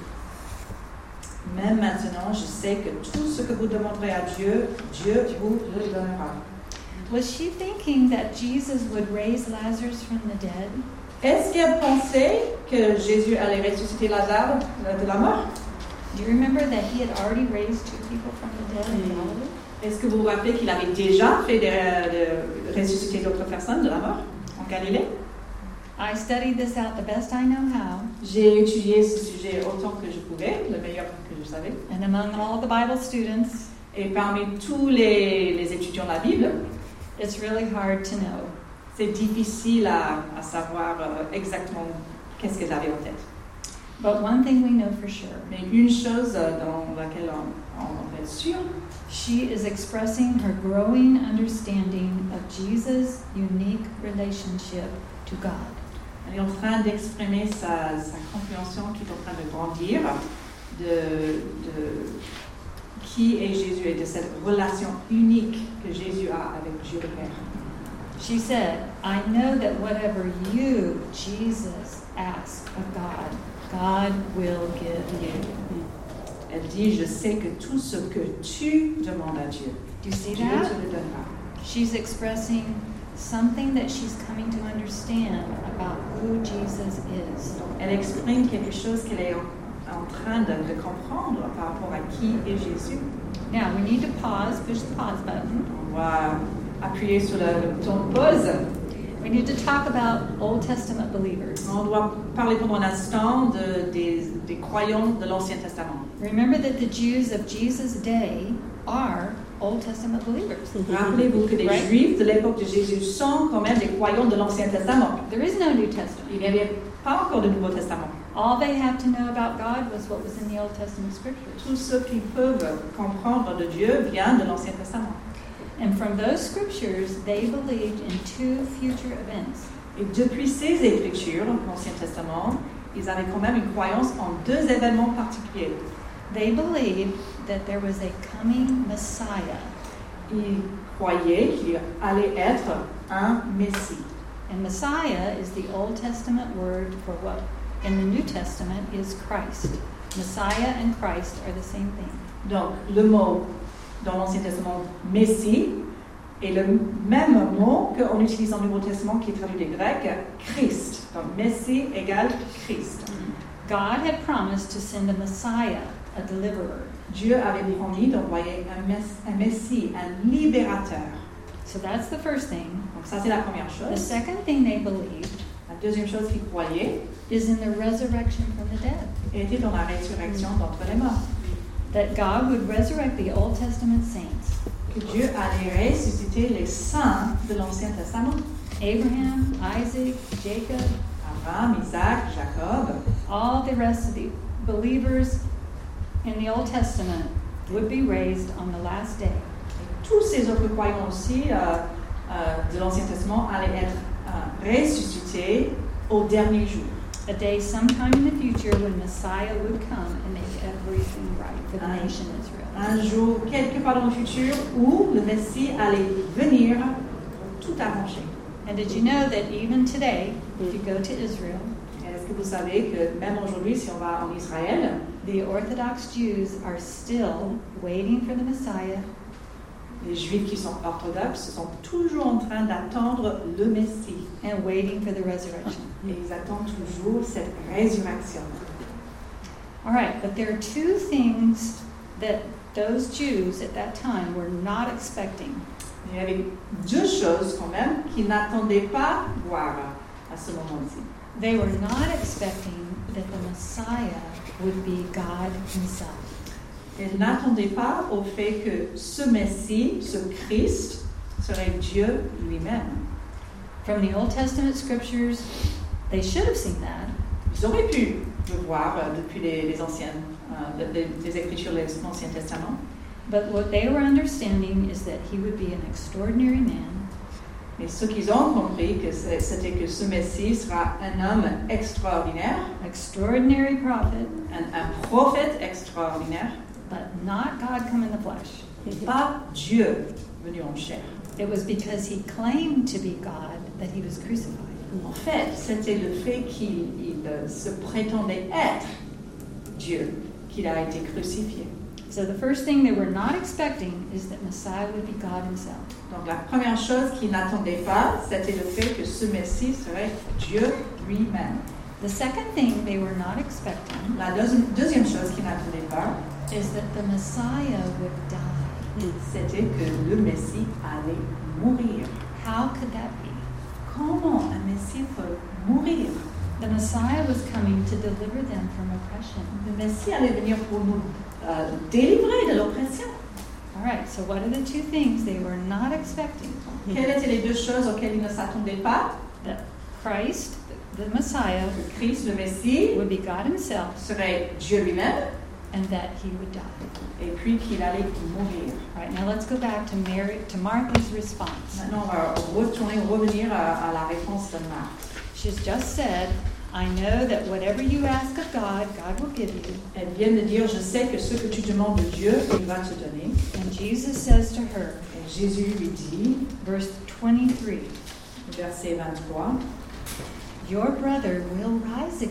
Même maintenant, je sais que tout ce que vous demanderez à Dieu, Dieu vous le donnera. Was she thinking that Jesus would raise Lazarus from the dead? Est-ce qu'elle pensait que Jésus allait ressusciter Lazare de la mort? Do you remember that he had already raised two people from the dead in Galilee? Est-ce que vous vous rappelez qu'il avait déjà fait de, de ressusciter d'autres personnes de la mort en Galilée? I studied this out the best I know how, J'ai étudié ce sujet autant que je pouvais, le meilleur que je savais. and among all the Bible students, Et parmi tous les, les étudiants de la Bible, it's really hard to know. c'est difficile à, à savoir euh, exactement qu'est-ce qu'elle avait en tête. But one thing we know for sure, Mais une chose euh, dans laquelle on, on est sûr, she is expressing her growing understanding of Jesus' unique relationship to God. elle est en train d'exprimer sa, sa compréhension qui est en train de grandir de, de qui est Jésus et de cette relation unique que Jésus a avec Dieu le Père. She said, I know that whatever you, Jesus, ask of God, God will give you. Elle dit, je sais que tout ce que tu demandes à Dieu, Do you see Dieu that? te le donnera. She's expressing something that she's coming to understand about who Jesus is. Elle exprime quelque chose qu'elle est en, en train de, de comprendre par rapport à qui est Jésus. Now, we need to pause, push the pause button. On va appuyer sur le, le bouton de pause. We need to talk about Old Testament believers. On doit parler pendant un instant de, des, des croyants de l'Ancien Testament. Remember that the Jews of Jesus' day are Old Testament believers. Rappelez-vous que les Right. Juifs de l'époque de Jésus sont quand même des croyants de l'Ancien Testament. There is no New Testament. Il n'y avait pas encore de Nouveau Testament. All they have to know about God was what was in the Old Testament scriptures. Tout ce qu'ils peuvent comprendre de Dieu vient de l'Ancien Testament. And from those scriptures, they believed in two future events. Et depuis ces Écritures, l'Ancien Testament, ils avaient quand même une croyance en deux événements particuliers. They believed that there was a coming Messiah. Ils croyaient qu'il allait être un Messie. And Messiah is the Old Testament word for what in the New Testament is Christ. Messiah and Christ are the same thing. Donc, le mot dans l'Ancien Testament, Messie, est le même mot qu'on utilise dans le Nouveau Testament qui est traduit du grec, Christ. Donc, Messie égale Christ. God had promised to send a Messiah, a deliverer. Dieu avait promis d'envoyer un, mess- un Messie, un libérateur. So that's the first thing. Donc, ça, c'est la première The chose. second thing they believed La deuxième chose qu'ils croyaient is in the resurrection from the dead. était dans la résurrection d'entre les morts. That God would resurrect the Old Testament saints. Que Dieu allait ressusciter les saints de l'Ancien Testament. Abraham, Isaac, Jacob, Abraham, Isaac, Jacob, all the rest of the believers in the Old Testament would be raised on the last day. et tous ces autres croyants aussi euh, euh, de l'Ancien Testament allaient être euh, ressuscités au dernier jour. A day sometime in the future when Messiah would come and make everything right for the Ah. nation Israel. Un jour, quelque part dans le futur, où le Messie allait venir pour tout arranger. And did you know that even today, if you go to Israel, Et est-ce que vous savez que même aujourd'hui, si on va en Israël, the Orthodox Jews are still waiting for the Messiah, les Juifs qui sont orthodoxes sont toujours en train d'attendre le Messie. and waiting for the resurrection. Et ils attendent toujours cette résurrection. All right, but there are two things that those Jews at that time were not expecting. Il y avait deux choses quand même qu'ils n'attendaient pas voir à ce moment-ci. They were not expecting that the Messiah would be God Himself. Ils n'attendaient pas au fait que ce Messie, ce Christ, serait Dieu lui-même. From the Old Testament scriptures, they should have seen that, Ils auraient pu le voir euh, depuis les, les anciennes, euh, les, les Écritures de l'Ancien Testament. but what they were understanding is that He would be an extraordinary man, Mais ce qu'ils ont compris, que c'est- c'était que ce Messie sera un homme extraordinaire, extraordinary prophet, un, un prophète extraordinaire, but not God come in the flesh. pas Dieu venu en chair. It was because He claimed to be God that He was crucified. En fait, c'était le fait qu'il il, euh, se prétendait être Dieu qu'il a été crucifié. So the first thing they were not expecting is that Messiah would be God Himself. Donc la première chose qu'ils n'attendaient pas, c'était le fait que ce Messie serait Dieu lui-même. The second thing they were not expecting La deuxième, deuxième chose qu'ils n'attendaient pas, is that the Messiah would die. c'était que le Messie allait mourir. How could that be? Comment un Messie peut mourir? The Messiah was coming to deliver them from oppression. Le Messie allait venir pour nous euh, délivrer de l'oppression. All right, so what are the two things they were not expecting? Quelles étaient les deux choses auxquelles ils ne s'attendaient pas? That Christ, the Messiah, Que Christ, le Messie, would be God Himself serait Dieu lui-même, and that He would die. et puis qu'il allait mourir. All right, now let's go back to Mary, to Martha's response. Maintenant, on va retourner, revenir à, à la réponse de Marc. She's just said, I know that whatever you ask of God, God will give you. Elle vient de dire, je sais que ce que tu demandes de Dieu, il va te donner. And Jesus says to her, Et Jésus lui dit, verse twenty-three, verset vingt-trois, your brother will rise again.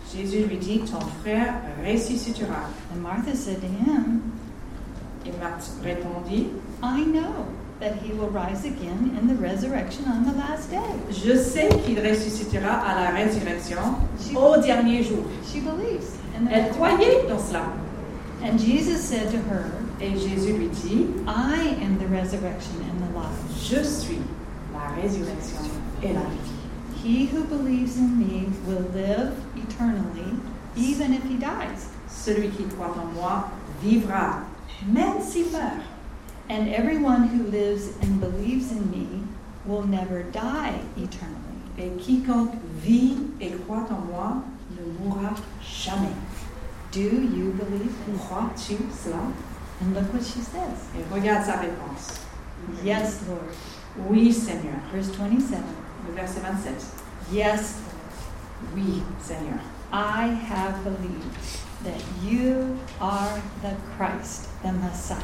Jésus lui dit, ton frère ressuscitera. And Martha said to him, Et Marthe répondit, I know that he will rise again in the resurrection on the last day. je sais qu'il ressuscitera à la résurrection She, au dernier jour. she believes in the Elle resurrection. croyait dans cela. And Jesus said to her, Et Jésus lui dit, I am the resurrection and the life. je suis la résurrection et la vie. He who believes in me will live eternally, even if he dies. Celui qui croit en moi vivra, même s'il meurt. And everyone who lives and believes in me will never die eternally. Et quiconque vit et croit en moi ne mourra jamais. Do you believe this? Crois-tu cela? And look what she says. Et regarde sa réponse. Yes, Lord. Oui, Seigneur. Verse twenty-seven. Le verset vingt-sept. Yes, Oui, Seigneur. I have believed that you are the Christ, the Messiah,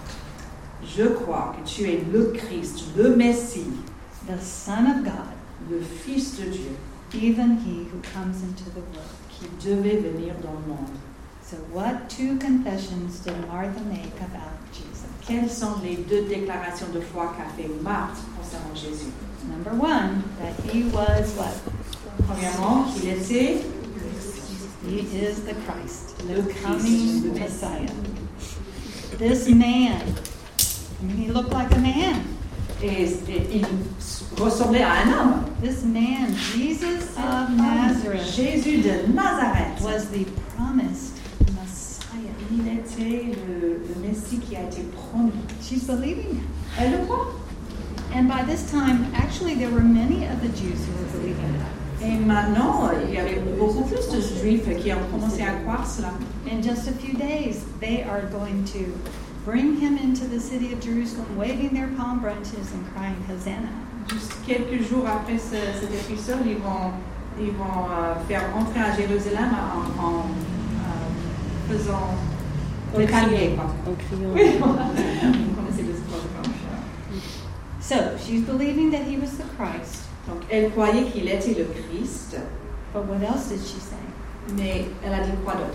Je crois que tu es le Christ, le Messie, the Son of God, le Fils de Dieu, even he who comes into the world. qui devait venir dans le monde. So what two confessions did Martha make about Jesus? Quelles sont les deux déclarations de foi qu'a fait Marthe concernant Jésus? Number one, that he was what? Premièrement, qu'il était He is the Christ, le the Christ, coming le Messiah. Messie. This man, I mean, he looked like a man. Et, et il ressemblait à un homme. This man, Jesus of Nazareth, Jésus de Nazareth. was the promised Messiah. Il était le, le Messie qui a été promis. She's believing him. Elle le croit. And by this time, actually, there were many of the Jews who were believing that. Et maintenant, il y avait beaucoup plus de Juifs qui ont commencé à croire cela. In just a few days, they are going to bring him into the city of Jerusalem, waving their palm branches and crying, Hosanna. Juste quelques jours après ce, cet épisode, ils vont, ils vont euh, faire entrer à Jérusalem en, en euh, faisant le panier. quoi. En criant. Oui, voilà. Vous connaissez l'histoire de Blanche. So she's believing that he was the Christ. Donc, elle croyait qu'il était le Christ, But what else did she say? mais elle a dit quoi d'autre?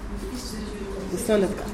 The Son of God.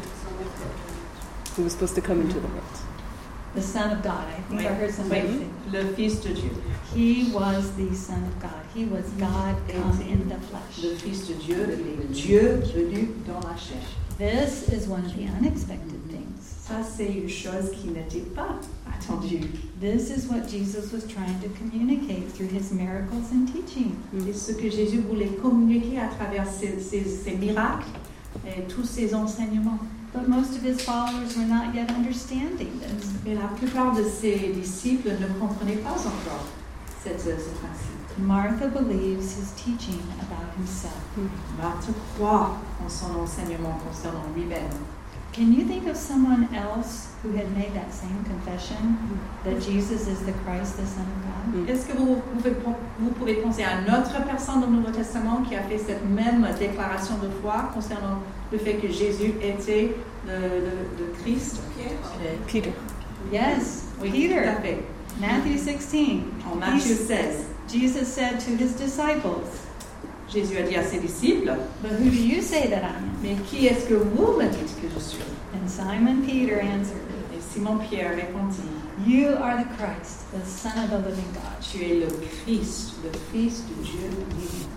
Who was supposed to come into the world. The Son of God. I think I heard somebody Oui, say. le Fils de Dieu. He was the Son of God. He was God come in the flesh. Le Fils de Dieu, le Dieu venu dans la chair. This is one of the unexpected things. Ça, c'est une chose qui n'était pas attendue. This is what Jesus was trying to communicate through his miracles and teaching. C'est ce que Jésus voulait communiquer à travers ses, ses, ses miracles et tous ses enseignements. But most of his followers were not yet understanding this. Mais la plupart de ses disciples ne comprenaient pas encore cette, ce principe. Martha believes his teaching about himself. Marthe croit en son enseignement concernant lui-même. Can you think of someone else who had made that same confession that Jesus is the Christ, the Son of God? Est-ce que vous pouvez, vous pouvez penser à une autre personne dans le Nouveau Testament qui a fait cette même déclaration de foi concernant le fait que Jésus était le, le, le Christ? Peter. Yes, Oui, Peter. tout à fait. Matthew sixteen. En Matthieu He's- seize, Jesus said to his disciples, Jésus a dit à ses disciples, "But who do you say that I am?" mais qui est-ce que vous me dites que je suis? And Simon Peter answered, Et Simon-Pierre répondit, "You are the Christ, the Son of the living God." tu es le Christ, le Fils de Dieu vivant.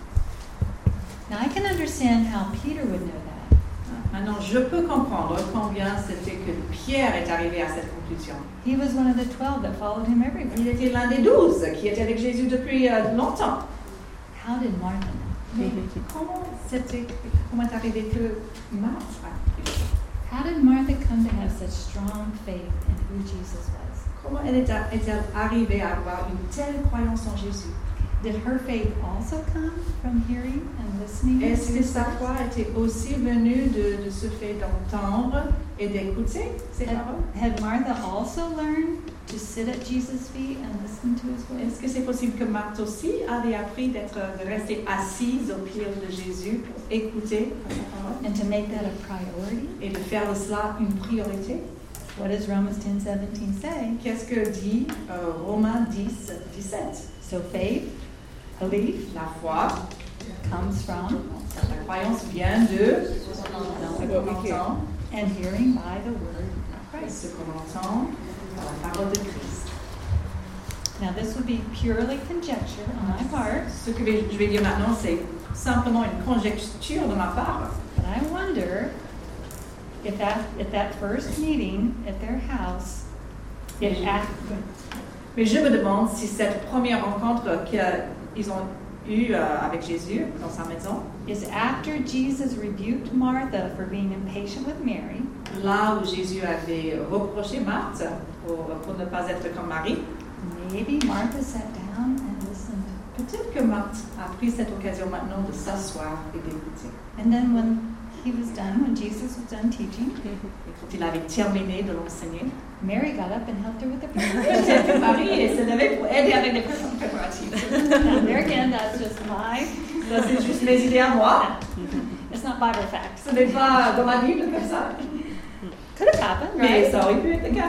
Now I can understand how Peter would know that. Maintenant, je peux comprendre combien c'était que Pierre est arrivé à cette conclusion. He was one of the twelve that followed him everywhere. Il était l'un des douze qui était avec Jésus depuis euh, longtemps. How did Martha know? Mais comment c'était, comment est arrivé que Marthe a cru? How did Martha come to have such strong faith in who Jesus was? Comment elle est- est-elle arrivée à avoir une telle croyance en Jésus? Did her faith also come from hearing and listening? Est-ce to que his sa words? foi était aussi venue de, de ce fait d'entendre et d'écouter ses Had, paroles? had Martha also learned to sit at Jesus' feet and listen to his words? Est-ce que c'est possible que Marthe aussi avait appris d'être, de rester assise au pied de Jésus pour écouter sa parole And to make that a priority? et de faire de cela une priorité? What does Romans ten seventeen say? Qu'est-ce que dit euh, Romains dix, dix-sept? So faith, belief, La foi comes from croyance vient de ce qu'on entend and hearing by the word of et Christ. ce qu'on entend par la parole de Christ. Now, this would be purely conjecture on my part, Ce que je vais dire maintenant, c'est simplement une conjecture de ma part. but I wonder if that at that first meeting at their house, if Mhm. at, Mais je me demande si cette première rencontre qu'ils ont eue euh, avec Jésus dans sa maison, is after Jesus rebuked Martha for being impatient with Mary, là où Jésus avait reproché Marthe pour, pour ne pas être comme Marie, maybe Martha sat down and listened. peut-être que Marthe a pris cette occasion maintenant de s'asseoir et d'écouter. And then when he was done, when Jesus was done teaching, Et quand il avait terminé de l'enseigner, Mary got up and helped her with the peut-être que prayer. Marie s'est levée pour aider avec les préparatifs. Now, there again, that's just my, Ça, c'est juste mes idées à moi. it's not Bible facts. Ce n'est pas dans la Bible comme ça. Could have happened, Mais right? ça aurait pu être le cas.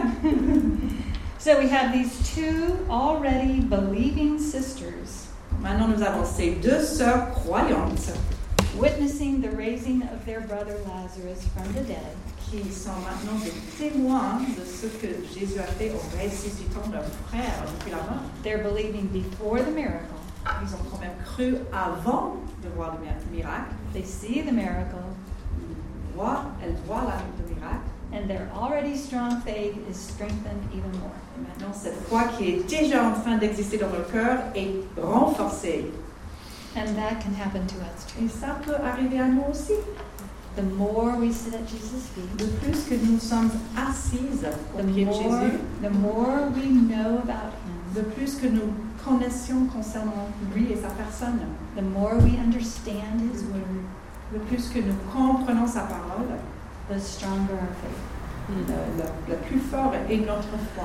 So we have these two already believing sisters Maintenant, nous avons ces deux sœurs croyantes witnessing the raising of their brother Lazarus from the dead. qui sont maintenant des témoins de ce que Jésus a fait en ressuscitant leur frère depuis la mort. They're believing before the miracle. Ils ont quand même cru avant de voir le mi- miracle. They see the miracle, Ils voient, elles voient la, le miracle. and their already strong faith is strengthened even more. Et maintenant, cette foi qui est déjà en train d'exister dans leur cœur est renforcée. And that can happen to us too. Et ça peut arriver à nous aussi. The more we sit at Jesus' feet, De plus que nous sommes assises the au pied de more, Jésus, the more we know about Him, de plus que nous connaissions concernant lui et sa personne, the more we understand His Word, de plus que nous comprenons sa parole, the stronger our faith. le, le- le plus fort est notre foi.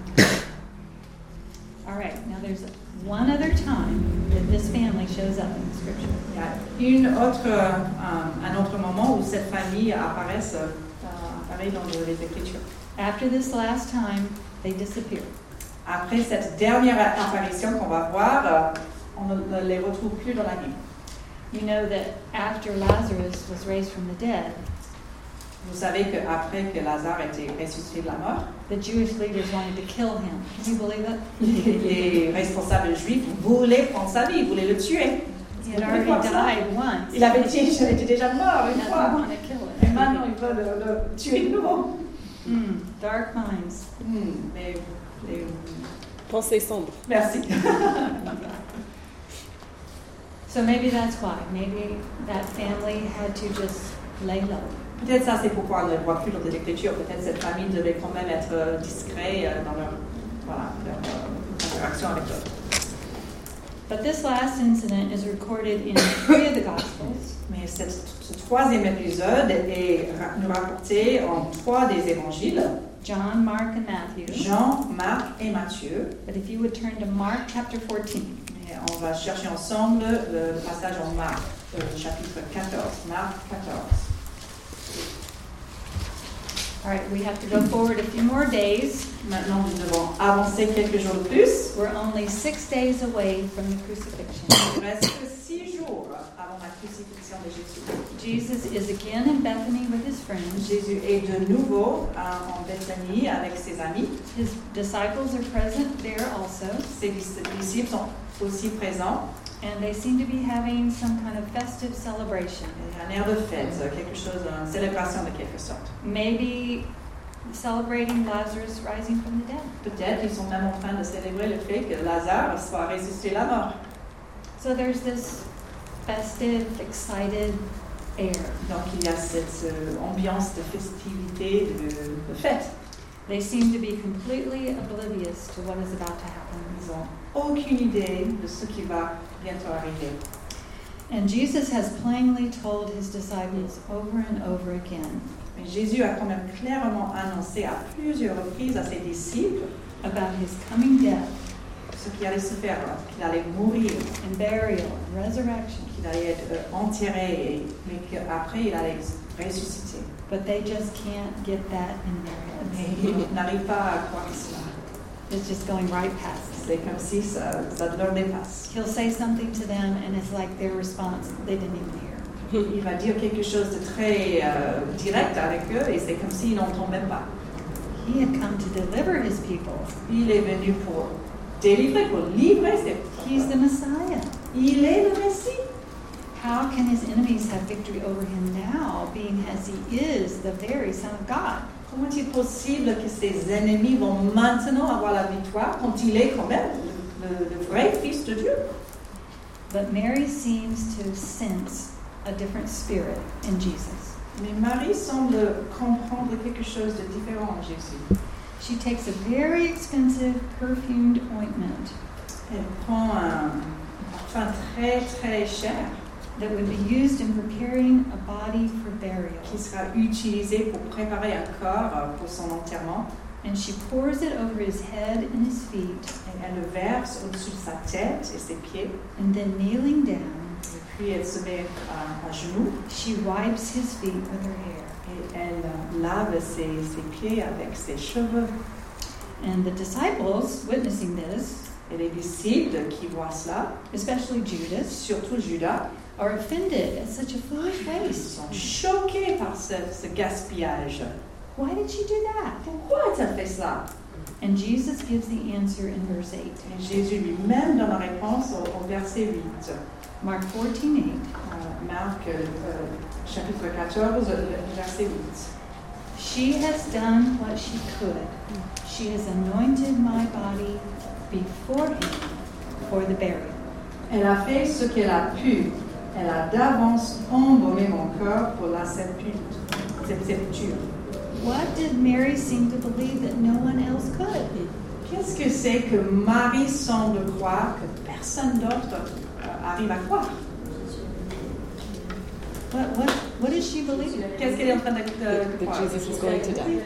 All right, now there's one other time that this family shows up in the Scripture. Il y a une autre, euh, un autre moment où cette famille apparaît, euh, apparaît dans les Écritures. After this last time, they disappear. Après cette dernière apparition qu'on va voir, euh, on ne, ne les retrouve plus dans la Bible. You know that after Lazarus was raised from the dead, Vous savez qu'après que Lazare était ressuscité de la mort, the Jewish leaders wanted to kill him. Can you believe it? les responsables juifs voulaient prendre sa vie, voulaient le tuer. He had already died once. Il avait été, il était déjà mort une Now they fois. want to kill Et him. maintenant, ils veulent le, le tuer de nouveau. Mm, dark minds. Hmm, mais, mais- Pensée sombre. merci. So maybe that's why. Maybe that family had to just lay low. Peut-être ça, c'est pourquoi on ne le voit plus dans les Écritures. Peut-être cette famille devait quand même être euh, discret euh, dans leur, voilà, leur euh, interaction avec eux. But this last incident is recorded in three of the Gospels. Mais cette, ce troisième épisode est ra- nous rapporté en trois des évangiles, John, Mark, and Matthew. Jean, Marc et Matthieu. But if you would turn to Mark chapter fourteen. Et on va chercher ensemble le, le passage en Marc, euh, chapitre quatorze. Marc quatorze. All right, we have to go forward a few more days. Maintenant, nous devons avancer quelques jours de plus. We're only six days away from the crucifixion. Il reste que six jours avant la crucifixion de Jésus. Jesus is again in Bethany with his friends. Jésus est de nouveau euh, en Bethanie avec ses amis. His disciples are present there also, Ses dis- disciples sont aussi présents. and they seem to be having some kind of festive celebration. Il y a un air de fête, quelque chose, une célébration de quelque sorte. Maybe celebrating Lazarus rising from the dead. Peut-être ils sont même en train de célébrer le fait que Lazare soit ressuscité de la mort. So there's this festive, excited air. Donc il y a cette euh, ambiance de festivité, de, de fête. They seem to be completely oblivious to what is about to happen. Ils n'ont aucune idée de ce qui va bientôt arriver. And Jesus has plainly told his disciples over and over again Mais Jésus a quand même clairement annoncé à plusieurs reprises à ses disciples about his coming death ce qui allait se faire, qu'il allait mourir, and burial and resurrection. qu'il allait être euh, enterré, et, mais qu'après il allait ressusciter. But they just can't get that in their Mais heads. ils n'arrivent pas à croire cela. It's just going right past them. C'est comme si ça, ça leur dépasse. He'll say something to them, and it's like their response they didn't even hear. il va dire quelque chose de très euh, direct avec eux et c'est comme s'il n'entend même pas. He had come to deliver his people. Il est venu pour délivrer, pour livrer ses He's the Messiah. Il est le Messie. How can his enemies have victory over him now, being as he is the very Son of God? Comment est-il possible que ses ennemis vont maintenant avoir la victoire quand il est quand même le, le vrai Fils de Dieu? But Mary seems to sense a different spirit in Jesus. Mais Marie semble comprendre quelque chose de différent en Jésus. She takes a very expensive perfumed ointment Elle prend un parfum très très cher that would be used in preparing a body for burial. qui sera utilisé pour préparer un corps pour son enterrement. And she pours it over his head and his feet, Et elle le verse au-dessus de sa tête et ses pieds. and then kneeling down, Et puis elle se met à, à genoux she wipes his feet with her hair. et elle lave ses, ses pieds avec ses cheveux. And the disciples, witnessing this, Et les disciples qui voient cela, especially Judas, surtout Judas, are offended at such a foolish ils waste. sont choqués par ce, ce gaspillage. Why did she do that? Pourquoi as-tu fait ça? And Jesus gives the answer in verse eight. Et Jésus lui-même donne la réponse au, au verset huit. Mark fourteen eight. Euh, Marc euh, chapitre quatorze, le verset huit. She has done what she could. She has anointed my body beforehand for the burial. Elle a fait ce qu'elle a pu. Elle a d'avance embaumé mon corps pour la sépulture. sépulture. What did Mary seem to believe that no one else could? Qu'est-ce que c'est que Marie semble croire que personne d'autre euh, arrive à croire? What, what, what does she believe? Qu'est-ce qu'elle est en train de, de, de That croire? Jesus is going to die.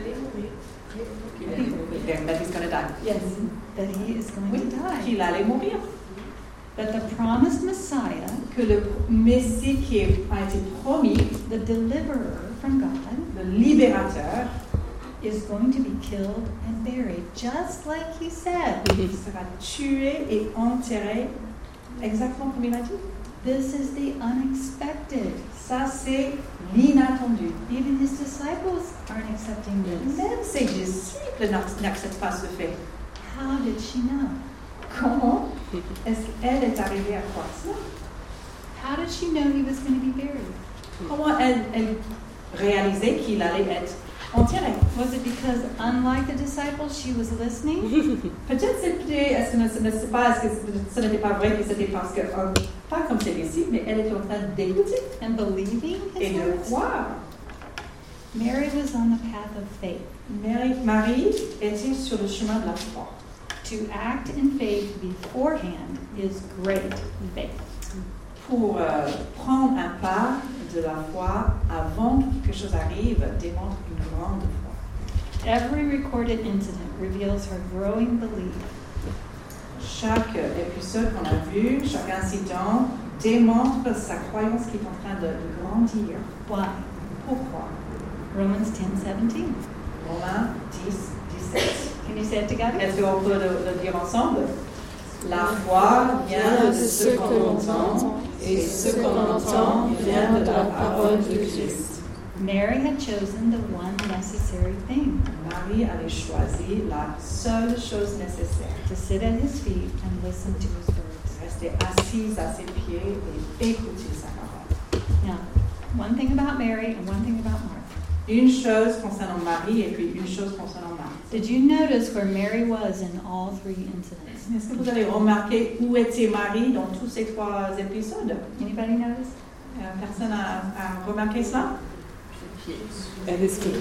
That he's going to die. Yes, that he is going Oui, to die. qu'il allait mourir. That the promised Messiah, Que le Messie qui a été promis, the deliverer from God, le libérateur, is going to be killed and buried, just like he said. sera tué et enterré exactement comme il a dit. This is the unexpected. Ça, c'est l'inattendu. Even his disciples aren't accepting this. Même ses disciples n'ac- n'acceptent pas ce fait. How did she know? Comment est-ce qu'elle est arrivée à croire cela? How did she know he was going to be buried? Comment elle, elle réalisait qu'il allait être enterré? Was it because, unlike the disciples, she was listening? Peut-être c'était, est-ce que ne, ne sais pas, est-ce que ce n'était pas vrai que c'était parce que, euh, pas comme ses disciples, mais elle était en train d'écouter And believing et his de words? croire. Mary was on the path of faith. Marie, Marie était sur le chemin de la foi. To act in faith beforehand is great faith. Pour euh, prendre un pas de la foi avant que quelque chose arrive démontre une grande foi. Every recorded incident reveals her growing belief. Chaque épisode qu'on a vu, chaque incident démontre sa croyance qui est en train de, de grandir. Why? Pourquoi? Romans ten seventeen. Romains dix, dix-sept. Can you say it together? Est-ce qu'on peut le, le dire ensemble? La foi vient de ce qu'on entend, et ce qu'on entend vient de la parole de Christ. Mary had chosen the one necessary thing, Marie avait choisi la seule chose nécessaire. to sit at his feet and listen to his words. Rester assise à ses pieds et écouter sa parole. Now, one thing about Mary and one thing about Martha. Une chose concernant Marie et puis une chose concernant Marthe. Did you notice where Mary was in all three incidents? Est-ce que vous avez remarqué où était Marie dans tous ces trois épisodes? Anybody notice? Euh, Personne a, a remarqué cela? At his feet.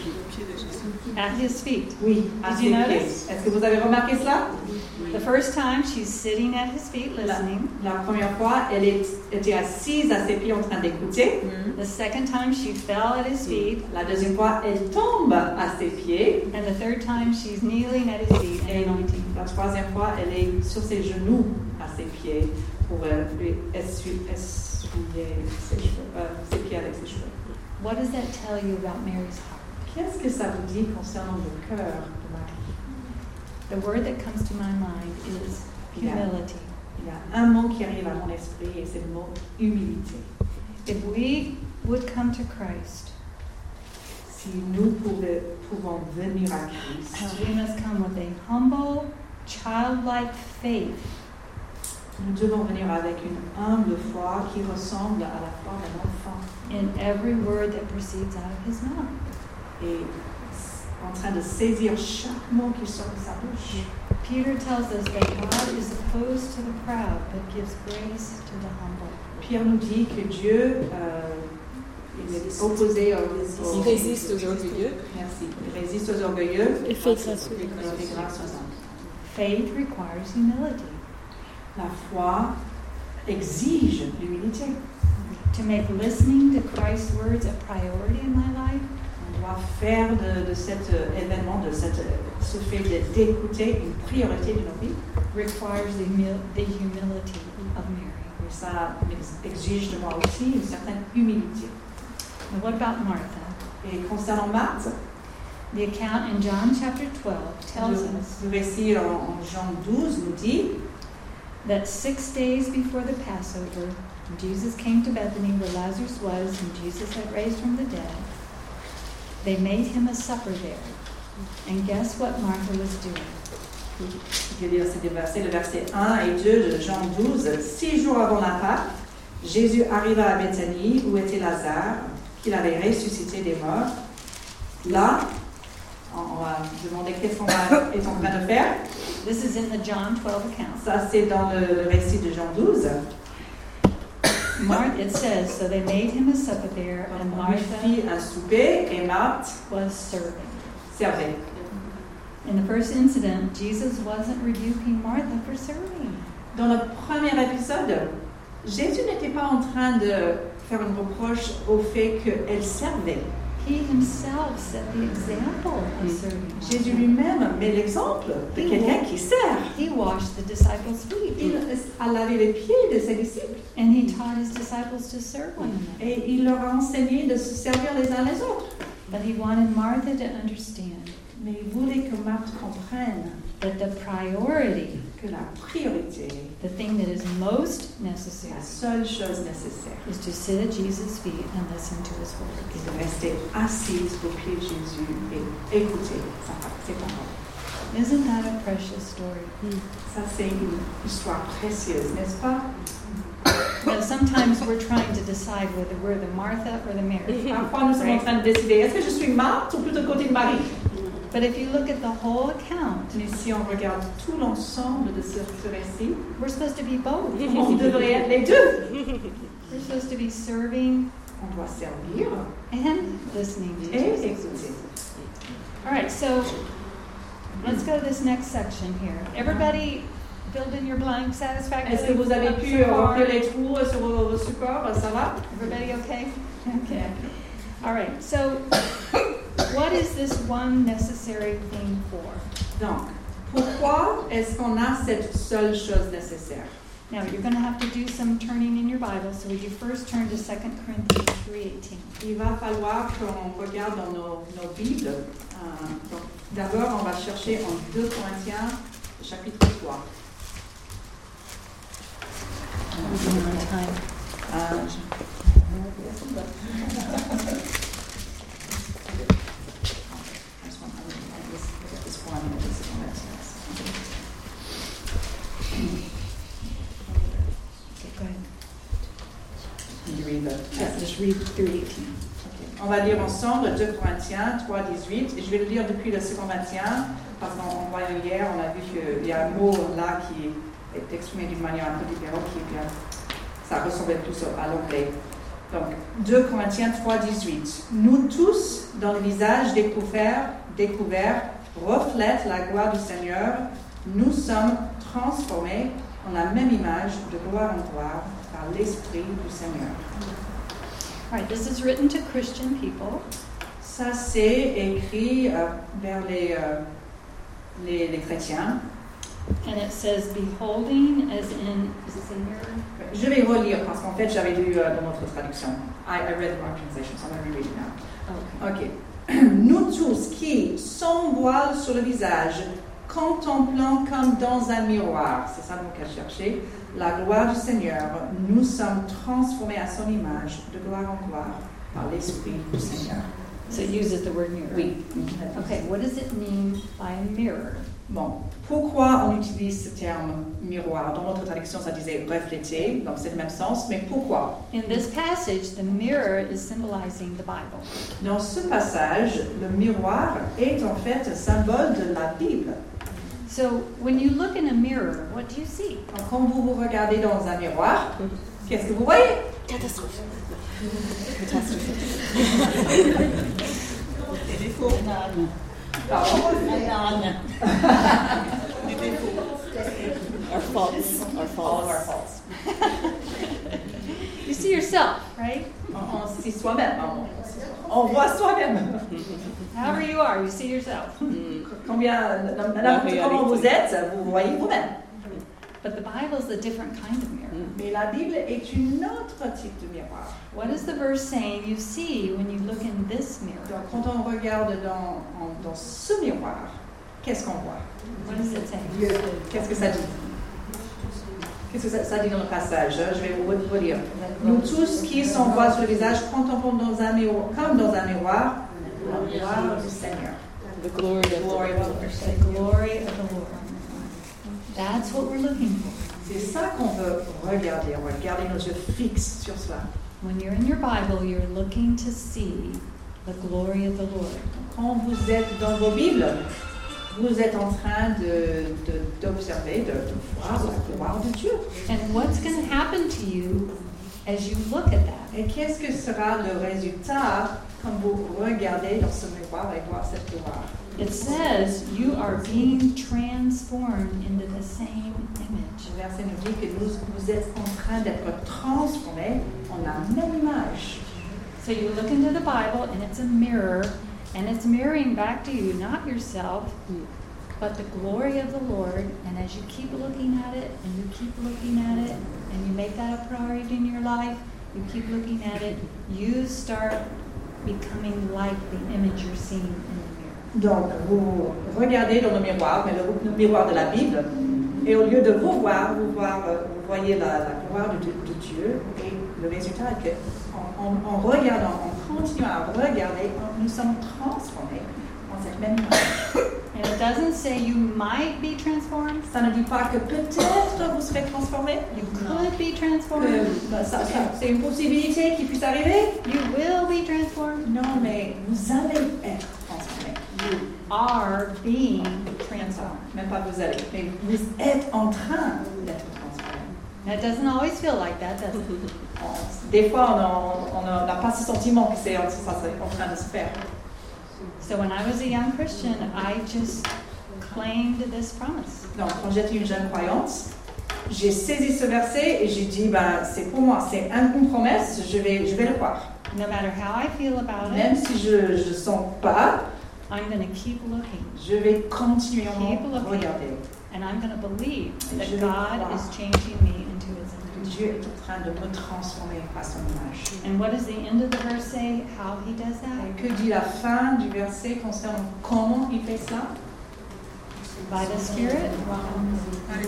At his feet. Oui, à Did ses you pieds. notice? Est-ce que vous avez remarqué cela? The first time she's sitting at his feet La, listening. la première fois, elle est- était assise à ses pieds en train d'écouter. The second time she fell at his feet. La deuxième fois, elle tombe à ses pieds. And the third time she's kneeling at his feet Et and anointing. la troisième fois, elle est sur ses genoux à ses pieds pour euh, lui essuyer, essuyer ses, cheveux, euh, ses pieds avec ses cheveux. What does that tell you about Mary's heart? Qu'est-ce que ça vous dit concernant le cœur de Marie? The word that comes to my mind is Yeah. humility. Il y a un mot qui arrive à mon esprit et c'est le mot humilité. if we would come to Christ, Si nous pouvons, pouvons venir à Christ, uh, we must come with a humble, childlike faith nous devons venir avec une humble foi qui ressemble à la foi d'un enfant in every word that proceeds out of his mouth. et en train de saisir chaque mot qui sort de sa bouche. Peter tells us that God is opposed to the proud, but gives grace to the humble. Pierre nous dit que Dieu euh, il est opposé aux, aux, Il résiste aux orgueilleux. Merci. Il résiste aux orgueilleux Et fait grâce aux et fait grâce aux humbles. Faith requires humility. La foi exige l'humilité. To make listening to Christ's words a priority in my life, On doit faire de, de cet euh, événement, de cette, euh, ce fait de- d'écouter une priorité de nos vies. requires the, humil- the humility of Mary. Et ça ex- exige de moi aussi une certaine humilité. Now, what about Martha? Et concernant Marthe, The account in John chapter twelve tells le, us le récit en, en Jean douze nous dit that six days before the Passover, Jesus came to Bethany where Lazarus was, and Jesus had raised from the dead. They made him a supper there. And guess what Martha was doing? Je vais lire ces deux versets, le verset un et deux de Jean douze. Six jours avant la Pâque, Jésus arriva à Béthanie où était Lazare, qu'il avait ressuscité des morts. Là, on va demander qu'est-ce qu'on va- est en train de faire. This is in the John twelve account. Ça, c'est dans le, le récit de Jean douze. Martha, it says, so they made him a supper there, and On lui Martha fit un souper et Marthe was serving. servait. In the first incident, Jesus wasn't rebuking Martha for serving. Dans le premier épisode, Jésus n'était pas en train de faire un reproche au fait qu'elle servait. He himself set the example of serving. Jésus lui-même met l'exemple de quelqu'un qui sert. He washed the disciples' feet, Il a lavé les pieds de ses disciples and he taught his disciples to serve one another. et il leur a enseigné de se servir les uns les autres. But he wanted Martha to understand Mais il voulait que Marthe comprenne that the priority, que la priorité, the thing that is most necessary, la seule chose nécessaire, is to sit at Jesus' feet and listen to his est words. de rester assise aux pieds de Jésus et écouter sa- ses paroles. Isn't that a precious story? Ça, c'est une histoire précieuse, n'est-ce pas? Now, sometimes we're trying to decide whether we're the Martha or the Mary. Parfois, nous sommes en train de décider, est-ce que je suis Marthe ou plutôt côté de Marie? But if you look at the whole account, Mais si on regarde tout l'ensemble de ce, ce récit, we're supposed to be both. on devrait être les deux. We're supposed to be serving On doit servir and listening to et Jesus. écouter. All right, so let's go to this next section here. Everybody filled in your blank satisfactorily? Est-ce que vous avez pu So far? remplir les trous sur vos, vos supports? Ça va? Everybody okay? Okay. All right, so what is this one necessary thing for? Donc, pourquoi est-ce qu'on a cette seule chose nécessaire? Now, you're going to have to do some turning in your Bible, so would you first turn to Second Corinthians three eighteen? Il va falloir qu'on regarde dans nos, nos Bibles. Euh, donc, d'abord, on va chercher en deux Corinthiens, chapitre trois. Euh, Okay, go ahead. you read the- Yeah, just read three eighteen. On va lire ensemble deux Corinthiens trois dix-huit et je vais le lire depuis le second Corinthiens parce qu'en voyant hier, on a vu qu'il y a un mot là qui est exprimé d'une manière un peu différente, qui est bien, ça ressemblait plus à l'anglais. Donc, deux Corinthiens trois dix-huit. Nous tous, dans le visage découvert, découvert, reflètent la gloire du Seigneur. Nous sommes transformés en la même image de gloire en gloire par l'Esprit du Seigneur. All right, this is written to Christian people. Ça, c'est écrit euh, vers les, euh, les, les chrétiens. And it says, beholding as in, is this in your? Je vais relire parce qu'en fait, j'avais lu euh, dans notre traduction. I, I read the wrong translation, so I'm going to reread it now. Okay. Ok. Nous tous qui, sans voile sur le visage, contemplant comme dans un miroir, c'est ça le mot qu'elle cherchait, la gloire du Seigneur, nous sommes transformés à son image, de gloire en gloire, par l'Esprit du Seigneur. So it uses the word mirror. Oui. Okay, what does it mean by a mirror? Bon, pourquoi on utilise ce terme miroir? Dans notre traduction, ça disait refléter, donc c'est le même sens, mais pourquoi? In this passage, the mirror is symbolizing the Bible. Dans ce passage, le miroir est en fait un symbole de la Bible. So when you look in a mirror, what do you see? Donc, quand vous vous regardez dans un miroir, qu'est-ce que vous voyez? Catastrophe. Catastrophe. Des défauts. Pardon? Des défauts. Our faults. Our All of our faults. faults. You see yourself, right? On, on se sait soi-même. On, on voit soi-même. However you are, you see yourself. Combien, n'importe comment vous êtes, vous voyez vous-même. But the Bible is a different kind of mirror. Mais la Bible est une autre type de miroir. What is the verse saying you see when you look in this mirror? Donc, quand on regarde dans, en- dans ce miroir, qu'est-ce qu'on voit? What does it say? Qu'est-ce que ça dit? Qu'est-ce que ça, ça dit dans le passage? Je vais vous relire. Nous tous qui s'envoient sur le visage contemplons dans un miroir, comme dans un miroir, la gloire du Seigneur. The glory of the Glory of the Lord. The glory of the Lord. That's what we're looking for. C'est ça qu'on veut regarder. On va garder nos yeux fixes sur cela. When you're in your Bible, you're looking to see the glory of the Lord. Quand vous êtes dans vos Bibles, vous êtes en train de, de- d'observer, de, de voir la gloire de Dieu. And what's going to happen to you as you look at that? Et qu'est-ce que sera le résultat quand vous regardez dans ce miroir et voir cette gloire? It says you are being transformed into the same image. Le verset nous dit que nous, vous êtes en train d'être transformés en la même image. So you look into the Bible and it's a mirror and it's mirroring back to you, not yourself, but the glory of the Lord. And as you keep looking at it and you keep looking at it and you make that a priority in your life, you keep looking at it, you start becoming like the image you're seeing in the mirror. Donc, vous regardez dans le miroir, mais le, le miroir de la Bible, et au lieu de vous voir, vous, voir, euh, vous voyez la, la gloire de, de Dieu, et le résultat est qu'en en, en regardant, en continuant à regarder, nous sommes transformés en cette même image. And it doesn't say you might be transformed. Ça ne dit pas que peut-être vous serez transformés, You could be que transformed. bah, ça- ça- c'est une possibilité qui puisse arriver. You will be transformed. Non, mais vous allez être transformés. You are being transformed. Même pas vous allez, mais vous êtes en train d'être transformés. Now, it doesn't always feel like that, does it? On- Des fois, on n'a on n'a pas ce sentiment que c'est ça, c'est en train de se faire. So when I was a young Christian, I just claimed this promise. Donc, quand j'étais une jeune croyante, j'ai saisi ce verset et j'ai dit, ben, c'est pour moi, c'est un- une promesse, je vais, je vais le croire. No matter how I feel about Même it, si je ne sens pas, I'm going to keep looking. je vais continuellement Keep looking. regarder. And I'm going to believe that Je vais God croire. is changing me into his image. Dieu est en train de me transformer à son image. And what does the end of the verse say? How he does that? Et que dit la fin du verset concernant comment il fait ça? By the Spirit? By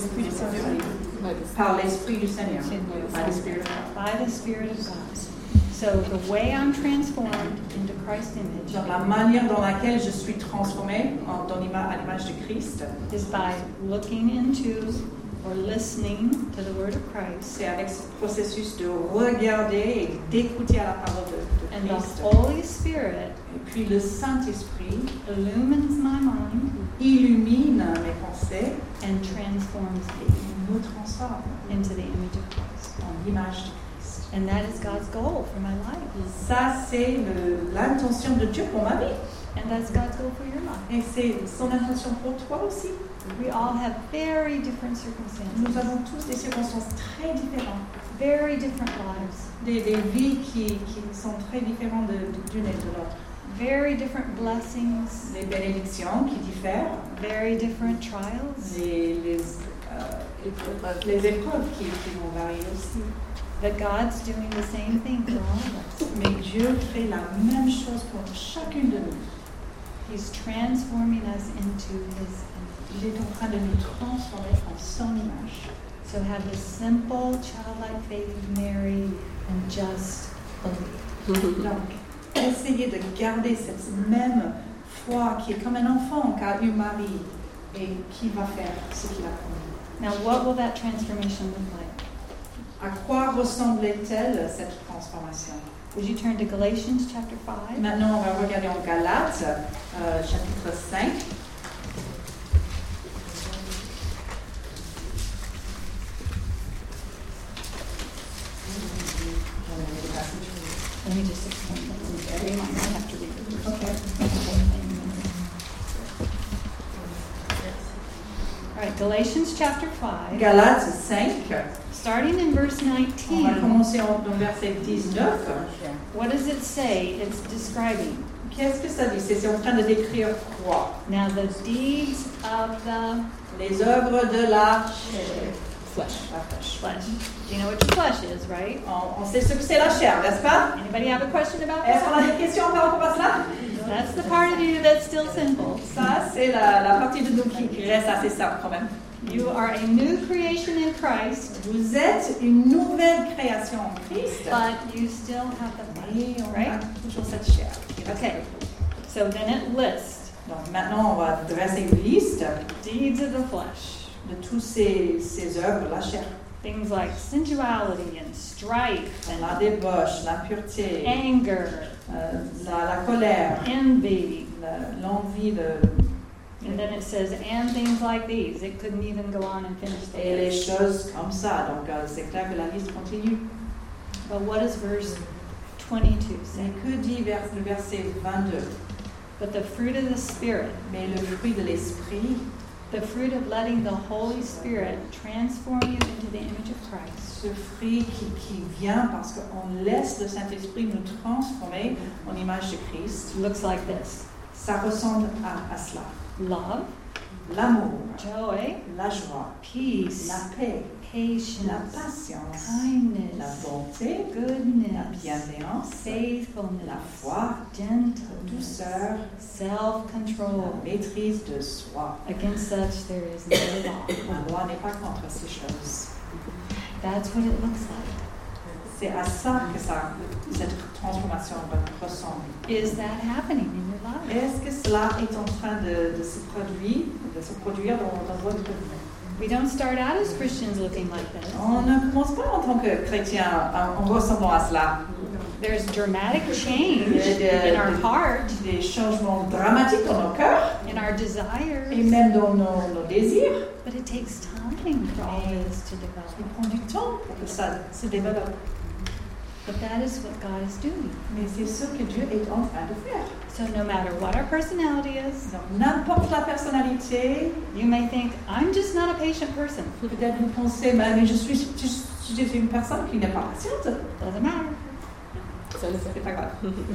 the Par l'Esprit du Seigneur. By the Spirit of God. By the Spirit of God. So the way I'm transformed into Christ's image Donc, la manière dans laquelle je suis transformée en, dans l'ima- à l'image de Christ, is by looking into or listening to the Word of Christ. c'est avec ce processus de regarder et d'écouter à la parole de, de And the Christ. Holy Spirit Et puis le Saint-Esprit illumines my mind illumine mes pensées and transforms et me il me transforme into the image of Christ. en l'image de Christ. And that is God's goal for my life. Ça, c'est le- l'intention de Dieu pour ma vie. And that's God's goal for your life. Et c'est son intention pour toi aussi. We all have very different Nous circumstances, avons tous des circonstances très différentes, very different lives, des, des vies qui, qui sont très différentes de- de- d'une et de l'autre. very different blessings, Les bénédictions qui diffèrent, very different trials. les, les, euh, les épreuves qui, qui vont varier aussi. But God's doing the same thing for all of us. Mais Dieu fait la même chose pour chacune de nous. He's transforming us into His image. Il est en train de nous transformer en son image. So have the simple, childlike faith of Mary and just believe. Donc, essayez de garder cette même foi qui est comme un enfant qu'a eu Marie et qui va faire ce qu'il a promis. Now, what will that transformation look like? À quoi ressemblait-elle cette transformation? Would you turn to Galatians chapter five? Maintenant, on va regarder en Galates, euh, chapitre cinq. Let me just explain that. We might not have to read it. Okay. All right, Galatians chapter five, Galates cinq. starting in verse On va nineteen. commencer en- dans verset dix-neuf. What does it say? It's describing. Qu'est-ce que ça dit? C'est c'est en train de décrire quoi? Now, the deeds of the Les œuvres de la Flesh. la flèche. flesh. You know what your flesh is, right? On, on sait ce que c'est la chair, n'est-ce pas? Anybody have a question about Est-ce qu'on a that? des questions par rapport à cela? That's the part of you that's still sinful. Ça, c'est la, la partie de nous qui qui reste assez simple quand même. You are a new creation in Christ, Vous êtes une nouvelle création en Christ, but you still have the et flesh, on right? a toujours cette chair. qui reste. Okay. So then it lists Donc maintenant, on va dresser une liste deeds of the flesh. de tous ces, ces œuvres de la chair. Things like sensuality and strife La and débauche, l'impureté, anger, euh, la, la colère, envy. la- l'envie de... And then it says, and things like these. It couldn't even go on and finish the Et les list. choses comme ça. Donc euh, c'est clair que la liste continue. But what does verse twenty-two say? Mais que dit vers, le verset vingt-deux? But the fruit of the Spirit, Mais le fruit de l'esprit, the fruit of letting the Holy Spirit transform you into the image of Christ, ce fruit qui, qui vient parce qu'on laisse le Saint-Esprit nous transformer en image de Christ, looks like this: ça ressemble à, à cela. love, L'amour, joy, la joie, peace, la paix, patience, la patience, la kindness, bonté, la goodness, bienveillance, la faithfulness, foi, gentleness, douceur, self-control. la maîtrise de soi. Against such there is no law. La loi n'est pas contre ces choses. That's what it looks like. C'est à ça que ça, cette transformation ressemble. Is that happening in your life? Est-ce que cela est en train de, de se produire, de se produire dans, dans votre vie? We don't start out as Christians looking like this. On ne commence pas en tant que chrétien en, en ressemblant à cela. There's dramatic change Il y a in our heart, des changements dramatiques dans nos cœurs in our desires, et même dans nos, nos désirs. but it takes time for all this to Il develop. prend du temps pour que ça se développe. But that is what God is doing. Mais c'est ce que Dieu est en train de faire. So no matter what our personality is, Donc, n'importe la personnalité, you may think, I'm just not a patient person. peut-être vous pensez, mais, mais je, suis, je, je suis une personne qui n'est pas patiente. Doesn't matter. Ça le fait. C'est pas grave.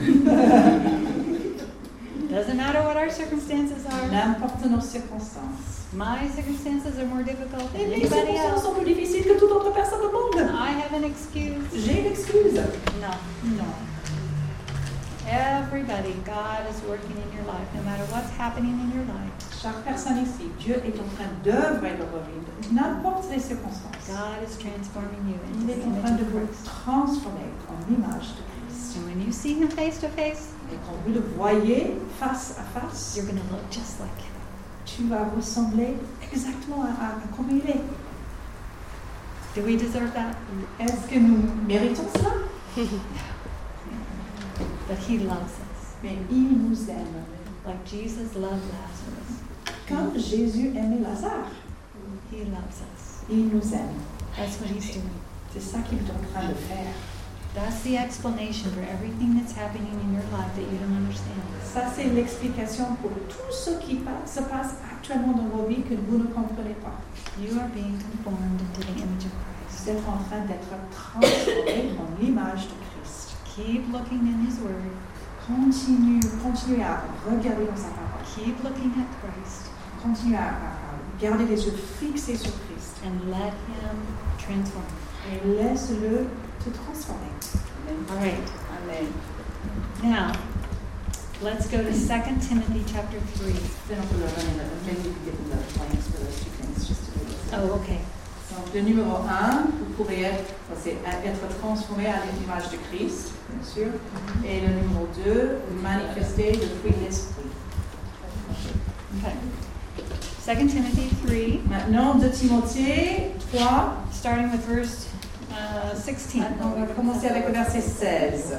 Doesn't matter what our circumstances are. N'importe nos circonstances. My circumstances are more difficult than Et mes anybody circonstances else. sont plus difficiles que toute autre personne au monde. I have an excuse. J'ai une excuse. No. Non. Everybody, God is working in your life, no matter what's happening in your life. Chaque personne ici, Dieu est en train d'œuvrer dans vos vies, n'importe les circonstances. God is transforming you Il into est the en train image de of vous Christ. transformer en image de Christ. And when you see Him face to face, Et quand vous le voyez face à face, you're going to look just like Him. tu vas ressembler exactement à, à, à comme il est. Do we deserve that? Est-ce que nous méritons cela? But He loves us, Mais il nous aime. like Jesus loved Lazarus. Comme Jésus aimait Lazare, He loves us. il nous aime. That's what He's doing. C'est ça qu'il est en train de faire. That's the explanation for everything that's happening in your life that you don't understand. Ça, c'est l'explication pour tout ce qui pa- se passe actuellement dans vos vies que vous ne comprenez pas. You are being conformed into the image of Vous Christ. êtes en train d'être transformé en l'image de Christ. Keep looking in His Word. Continue, continue à regarder dans sa parole. Keep looking at Christ. Continue à, à- à garder les yeux fixés sur Christ. And let Him transform you. Et laisse-le te transformer. All right. Amen. Now, let's go to Second Timothy chapter three. Then on peut le runner, maybe we get the plans for those two things just to do this. Oh, okay. So Donc le numéro un, vous pourrez être, c'est être transformé à l'image de Christ, bien sûr. Et le numéro deux, manifester le fruit de l'esprit. Okay. Second Timothy three, Maintenant, deux Timothée trois. starting with verse uh, sixteen. On va commencer avec le verset seize.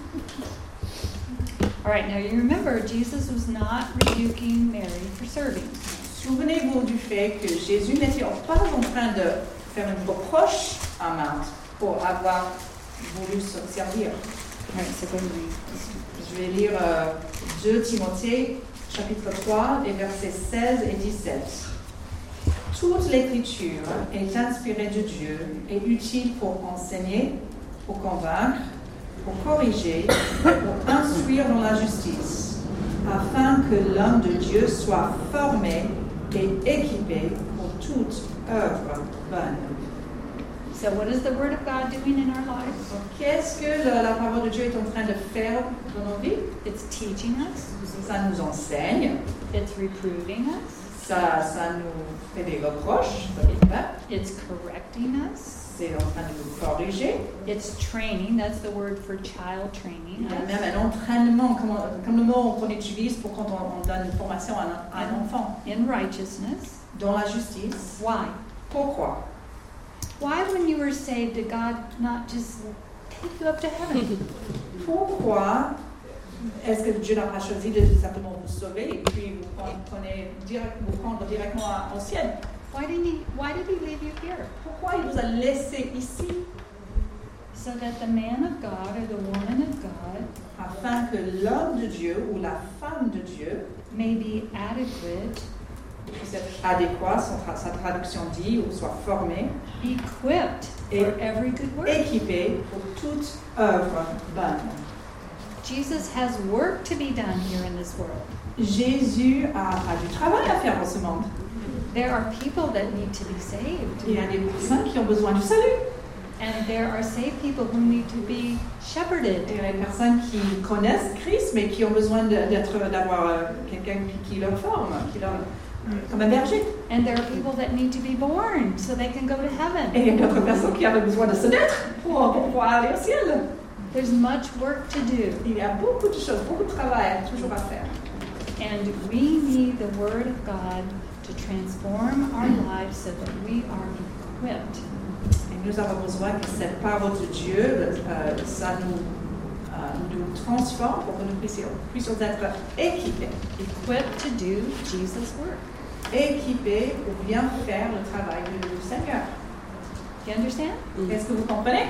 All right, now you remember Jesus was not rebuking Mary for serving. Souvenez-vous du fait que Jésus n'était pas en train de faire une reproche à Marthe pour avoir voulu se servir. All right, so go and read. Je vais lire euh, deux Timothée, chapitre trois, les versets seize et dix-sept. Toute l'écriture est inspirée de Dieu et utile pour enseigner, pour convaincre, pour corriger, pour instruire dans la justice, afin que l'homme de Dieu soit formé et équipé pour toute œuvre bonne. So what is the Word of God doing in our lives? Donc, qu'est-ce que la, la parole de Dieu est en train de faire dans nos vies? It's teaching us. Ça nous enseigne, It's reproving us. ça, ça nous fait des reproches, ça fait mal. It's correcting us. C'est en train de nous corriger. It's training. That's the word for child training. Il y a même un entraînement, comme, comme le mot qu'on utilise pour quand on, on donne une formation à un, à un enfant. In righteousness. Dans la justice. Why? Pourquoi? Why, when you were saved, did God not just take you up to heaven? Pourquoi est-ce que Dieu n'a pas choisi de simplement vous sauver et puis vous prenez direct, vous prendre directement au ciel? Why didn't he? Why did He leave you here? Pourquoi il vous a laissé ici? So that the man of God or the woman of God Afin que l'homme de Dieu ou la femme de Dieu may be adequate, puisse être adéquat, son tra- sa traduction dit, ou soit formé, equipped Et- for every good work. équipé pour toute œuvre bonne. Jesus has work to be done here in this world. Jésus a, a du travail à faire dans ce monde. There are people that need to be saved. Il y a des personnes qui ont besoin du salut. And there are saved people who need to be shepherded. Il y a des personnes qui connaissent Christ, mais qui ont besoin de- d'être, d'avoir euh, quelqu'un qui, qui leur forme, qui leur, comme un berger. And there are people that need to be born so they can go to Et heaven. il y a d'autres personnes qui avaient besoin de se naître pour, pour pouvoir aller au ciel. There's much work to do. Il y a beaucoup de choses, beaucoup de travail toujours à faire. And we need the Word of God to transform our lives so that we are equipped. Et nous avons besoin que cette parole de Dieu, euh, ça nous, euh, nous transforme pour que nous puissions, puissions être équipés. Equipped to do Jesus' work. Équipés pour bien faire le travail du, du Seigneur. Do you understand? Est-ce que vous comprenez?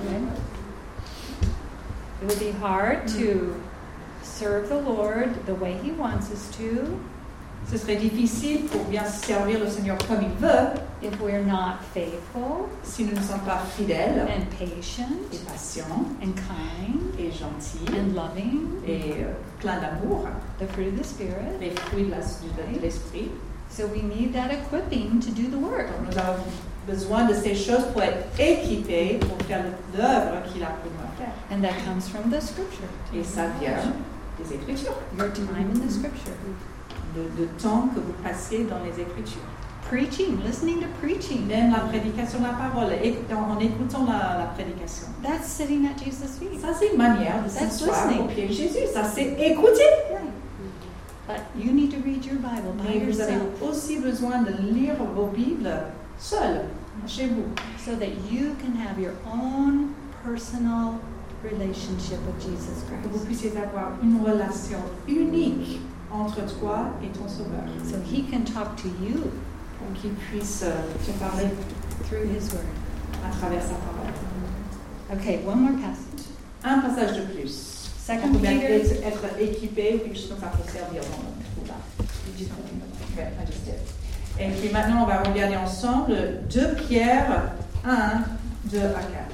It would be hard to serve the Lord the way He wants us to Ce serait difficile pour bien servir le Seigneur comme il veut if we're not faithful si nous ne sommes pas fidèles and et patient patients and kind et gentils and loving, et euh, pleins d'amour, the fruit of the Spirit. les fruits de, la, de, de l'esprit. So we need that equipping to do the work. Donc, nous avons besoin de ces choses pour être équipés pour faire l'œuvre qu'il a pour nous faire. And that comes from the Scripture. Et ça vient des Écritures, Your time in the Scripture. de, de temps que vous passez dans les Écritures. Preaching, listening to preaching. Même la prédication de la parole, et en, en écoutant la, la prédication. That's sitting at Jesus' feet. Ça, c'est une manière de That's s'asseoir listening. au pied de Jésus. Ça, c'est écouter. But you need to read your Bible by Mais vous avez yourself aussi besoin de lire vos Bibles seuls, chez vous, so that you can have your own personal relationship with Jesus que vous Christ. puissiez avoir une relation unique entre toi et ton Sauveur, So He can talk to you pour qu'il puisse euh, te parler through His Word. à travers sa parole. Okay, one more passage. Un passage de plus. On Second peut bien Peter. être, être équipé, puis je trouve ça pour servir dans le là. Ouais, I just did. Et puis maintenant, on va regarder ensemble deux Pierre un, deux à quatre.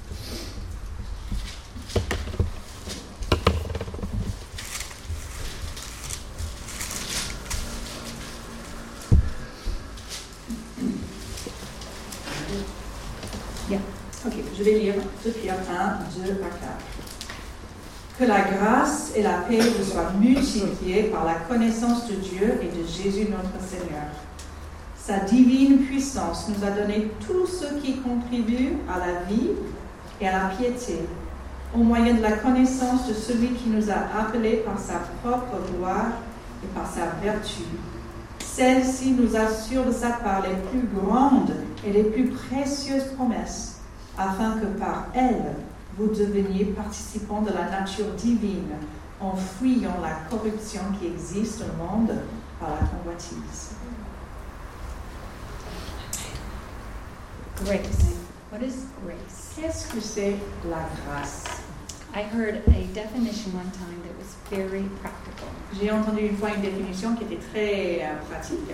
Yeah. Ok, je vais lire deux Pierre un, deux à quatre. Que la grâce et la paix vous soient multipliées par la connaissance de Dieu et de Jésus notre Seigneur. sa divine puissance nous a donné tout ce qui contribue à la vie et à la piété, au moyen de la connaissance de celui qui nous a appelés par sa propre gloire et par sa vertu. Celle-ci nous assure de sa part les plus grandes et les plus précieuses promesses, afin que par elle, vous deveniez participants de la nature divine, en fuyant la corruption qui existe au monde par la convoitise. Grace. What is grace? Qu'est-ce que c'est la grâce? I heard a definition one time that was very practical. J'ai entendu une fois une définition qui était très euh, pratique.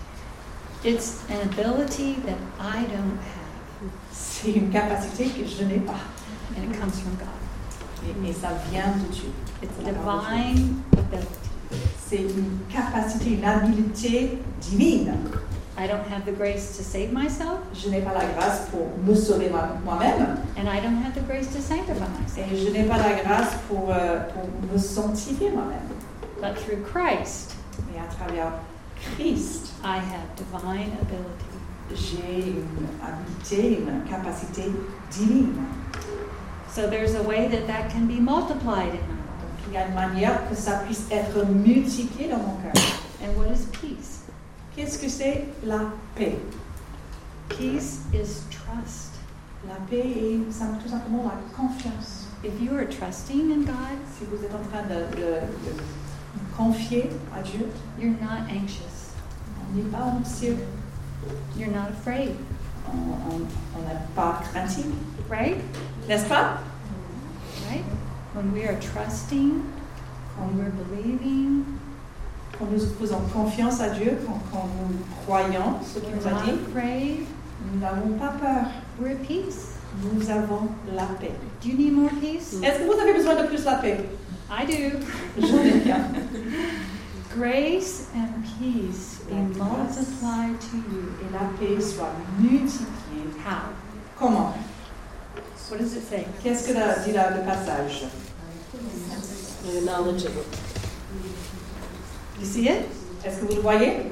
It's an ability that I don't have, C'est une capacité que je n'ai pas. and it comes from God. Et, et ça vient de Dieu. It's La part de Dieu. divine ability. C'est une capacité, une habileté divine. I don't have the grace to save myself, Je n'ai pas la grâce pour me sauver moi- moi-même. and I don't have the grace to sanctify myself. Et je n'ai pas la grâce pour, euh, pour me sanctifier moi-même. But through Christ, Mais à travers Christ, I have divine ability. j'ai une habileté, une capacité divine. So there's a way that that can be multiplied in my life. Donc il y a une manière que ça puisse être multiplié dans mon cœur. And what is peace? Qu'est-ce que c'est la paix? Peace is trust. La paix est sim- tout simplement la confiance. If you are trusting in God, Si vous êtes en train de, de- de confier à Dieu, you're not anxious. on n'est pas anxieux, You're not afraid, on on- on n'est pas craintif, right? n'est-ce pas? Right? When we are trusting, when we're believing, Quand nous faisons confiance à Dieu, quand, quand nous croyons ce qu'il we're nous a not dit, afraid, nous n'avons pas peur, we're at peace. nous avons la paix. Do you need more peace? Est-ce que vous avez besoin de plus la paix? I do. J'en ai bien. Grace and peace be La grâce. multiplied to you. Et la paix soit multipliée. How? Comment? What does it say? Qu'est-ce que la- dit là le passage? The knowledge of it. You see it? Est-ce que vous le voyez?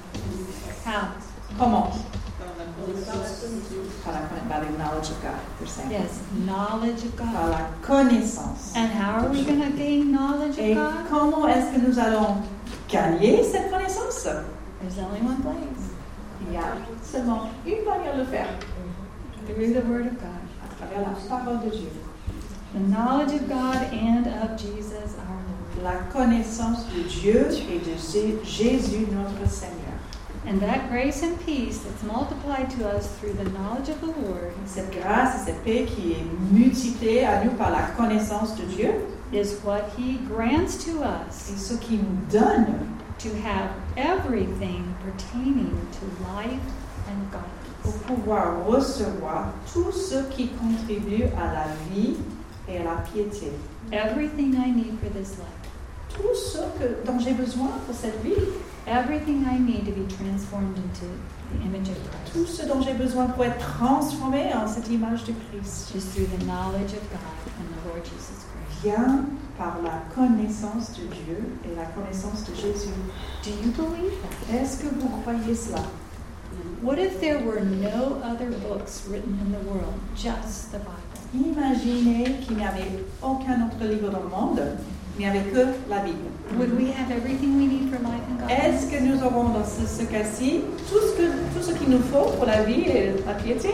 How? Comment? Par la connaissance de Dieu. Par la by the knowledge of God, they're saying. Yes, knowledge of Par God. la connaissance. And how are we going to gain knowledge Et of God? comment est-ce que nous allons gagner cette connaissance? There's only one place. Il y a seulement une manière de le faire, Through the Word of God. à travers la parole de Dieu. The knowledge of God and of Jesus our Lord. La connaissance de Dieu et de Jé- Jésus notre Seigneur. And that grace and peace that's multiplied to us through the knowledge of the Lord Cette grâce et cette paix qui est multipliée à nous par la connaissance de Dieu, is what He grants to us c'est ce qui nous donne to have everything pertaining to life and pour godliness. pouvoir recevoir tout ce qui contribue à la vie et à la piété. Everything I need for this life. Tout ce que, dont j'ai besoin pour cette vie, Everything I need to be transformed into the image of Christ. tout ce dont j'ai besoin pour être transformé en cette image de Christ, Just through the knowledge of God and the Lord Jesus Christ. vient par la connaissance de Dieu et la connaissance de Jésus. Do you believe that? Est-ce que vous croyez cela? What if there were no other books written in the world, just the Bible? Imaginez qu'il n'y avait aucun autre livre dans le monde, il n'y avait que la Bible. Would we have everything we need for life and Est-ce godliness? que nous aurons dans ce, ce cas-ci tout ce, que, tout ce qu'il nous faut pour la vie et la piété?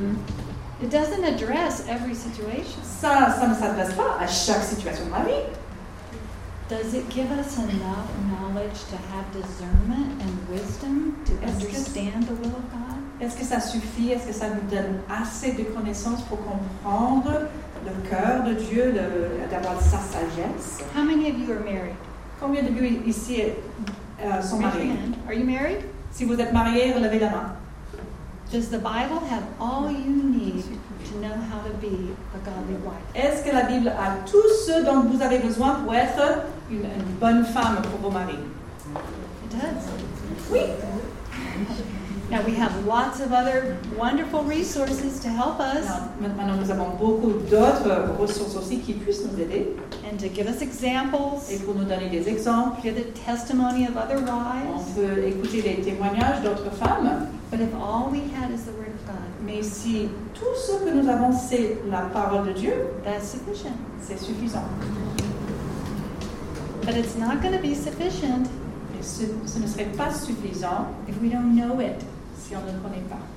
It doesn't address every situation. Ça, ça ne s'adresse pas à chaque situation de ma vie. Does it give us enough knowledge to have discernment and wisdom to Est-ce que- understand the will of God? Est-ce que ça suffit? Est-ce que ça nous donne assez de connaissances pour comprendre le cœur de Dieu, le- d'avoir sa sagesse? How many of you are married? Combien de vous ici euh, sont Raise your mariés? hand. Are you married? Si vous êtes mariés, relevez la main. Does the Bible have all you need to know how to be a godly wife? Est-ce que la Bible a tout ce dont vous avez besoin pour être une, une bonne femme pour vos maris? It does. Oui. Now we have lots of other wonderful resources to help us Alors, maintenant, nous avons beaucoup d'autres ressources aussi qui puissent nous aider and to give us examples, et pour nous donner des exemples. give the testimony of other On wives. peut écouter les témoignages d'autres femmes, But if all we had is the Word of God, mais si tout ce que nous avons, c'est la parole de Dieu, that's sufficient. c'est suffisant. But it's not going to be sufficient Et ce, ce ne serait pas suffisant if we don't know it. si on ne le connaît pas.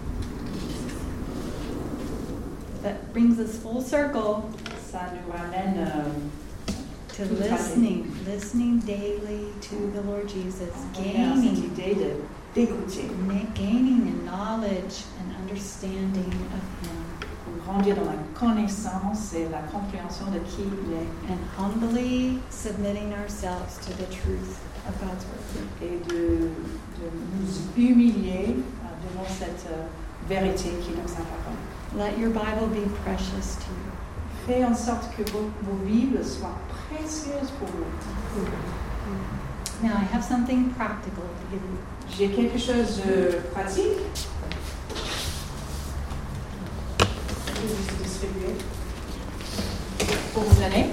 That brings us full circle Ça nous ramène euh, to Tout à fait. listening, listening daily to the Lord Jesus, on revient à cette gaining, idée de, d'écouter, ma- gaining in knowledge and understanding of Him, pour grandir dans la connaissance et la compréhension de qui il est, and humbly submitting ourselves to the truth of God's Word. et de, de nous humilier euh, devant cette euh, vérité qui est dans sa parole. Let your Bible be precious to you. Faites en sorte que vos, vos Bibles soient précieuses pour vous. Now, I have something practical to give you. J'ai quelque chose de pratique. Je vais vous distribuer pour vous donner.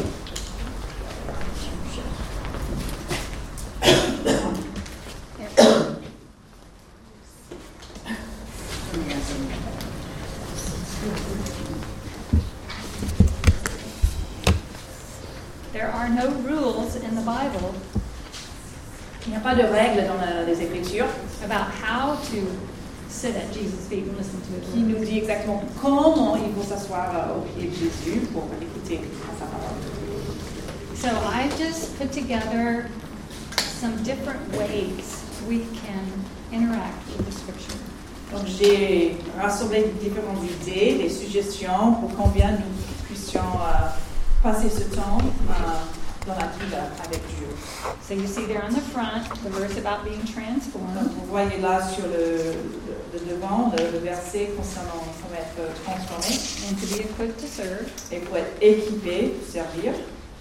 There are no rules in the Bible Il n'y a pas de règles dans la- les Écritures about how to sit at Jesus' feet and listen to qui His nous Word. dit exactement comment il faut s'asseoir euh, au pied de Jésus pour écouter sa parole. So I just put together some different ways we can interact with the Scripture. Donc j'ai rassemblé différentes idées, des suggestions pour combien nous puissions euh, passer ce temps euh, dans la Bible avec Dieu. So you see there on the front the verse about being Donc, transformed. vous voyez là sur le, le, le devant le, le verset concernant comment être transformé And to be equipped to serve. et pour être équipé pour servir.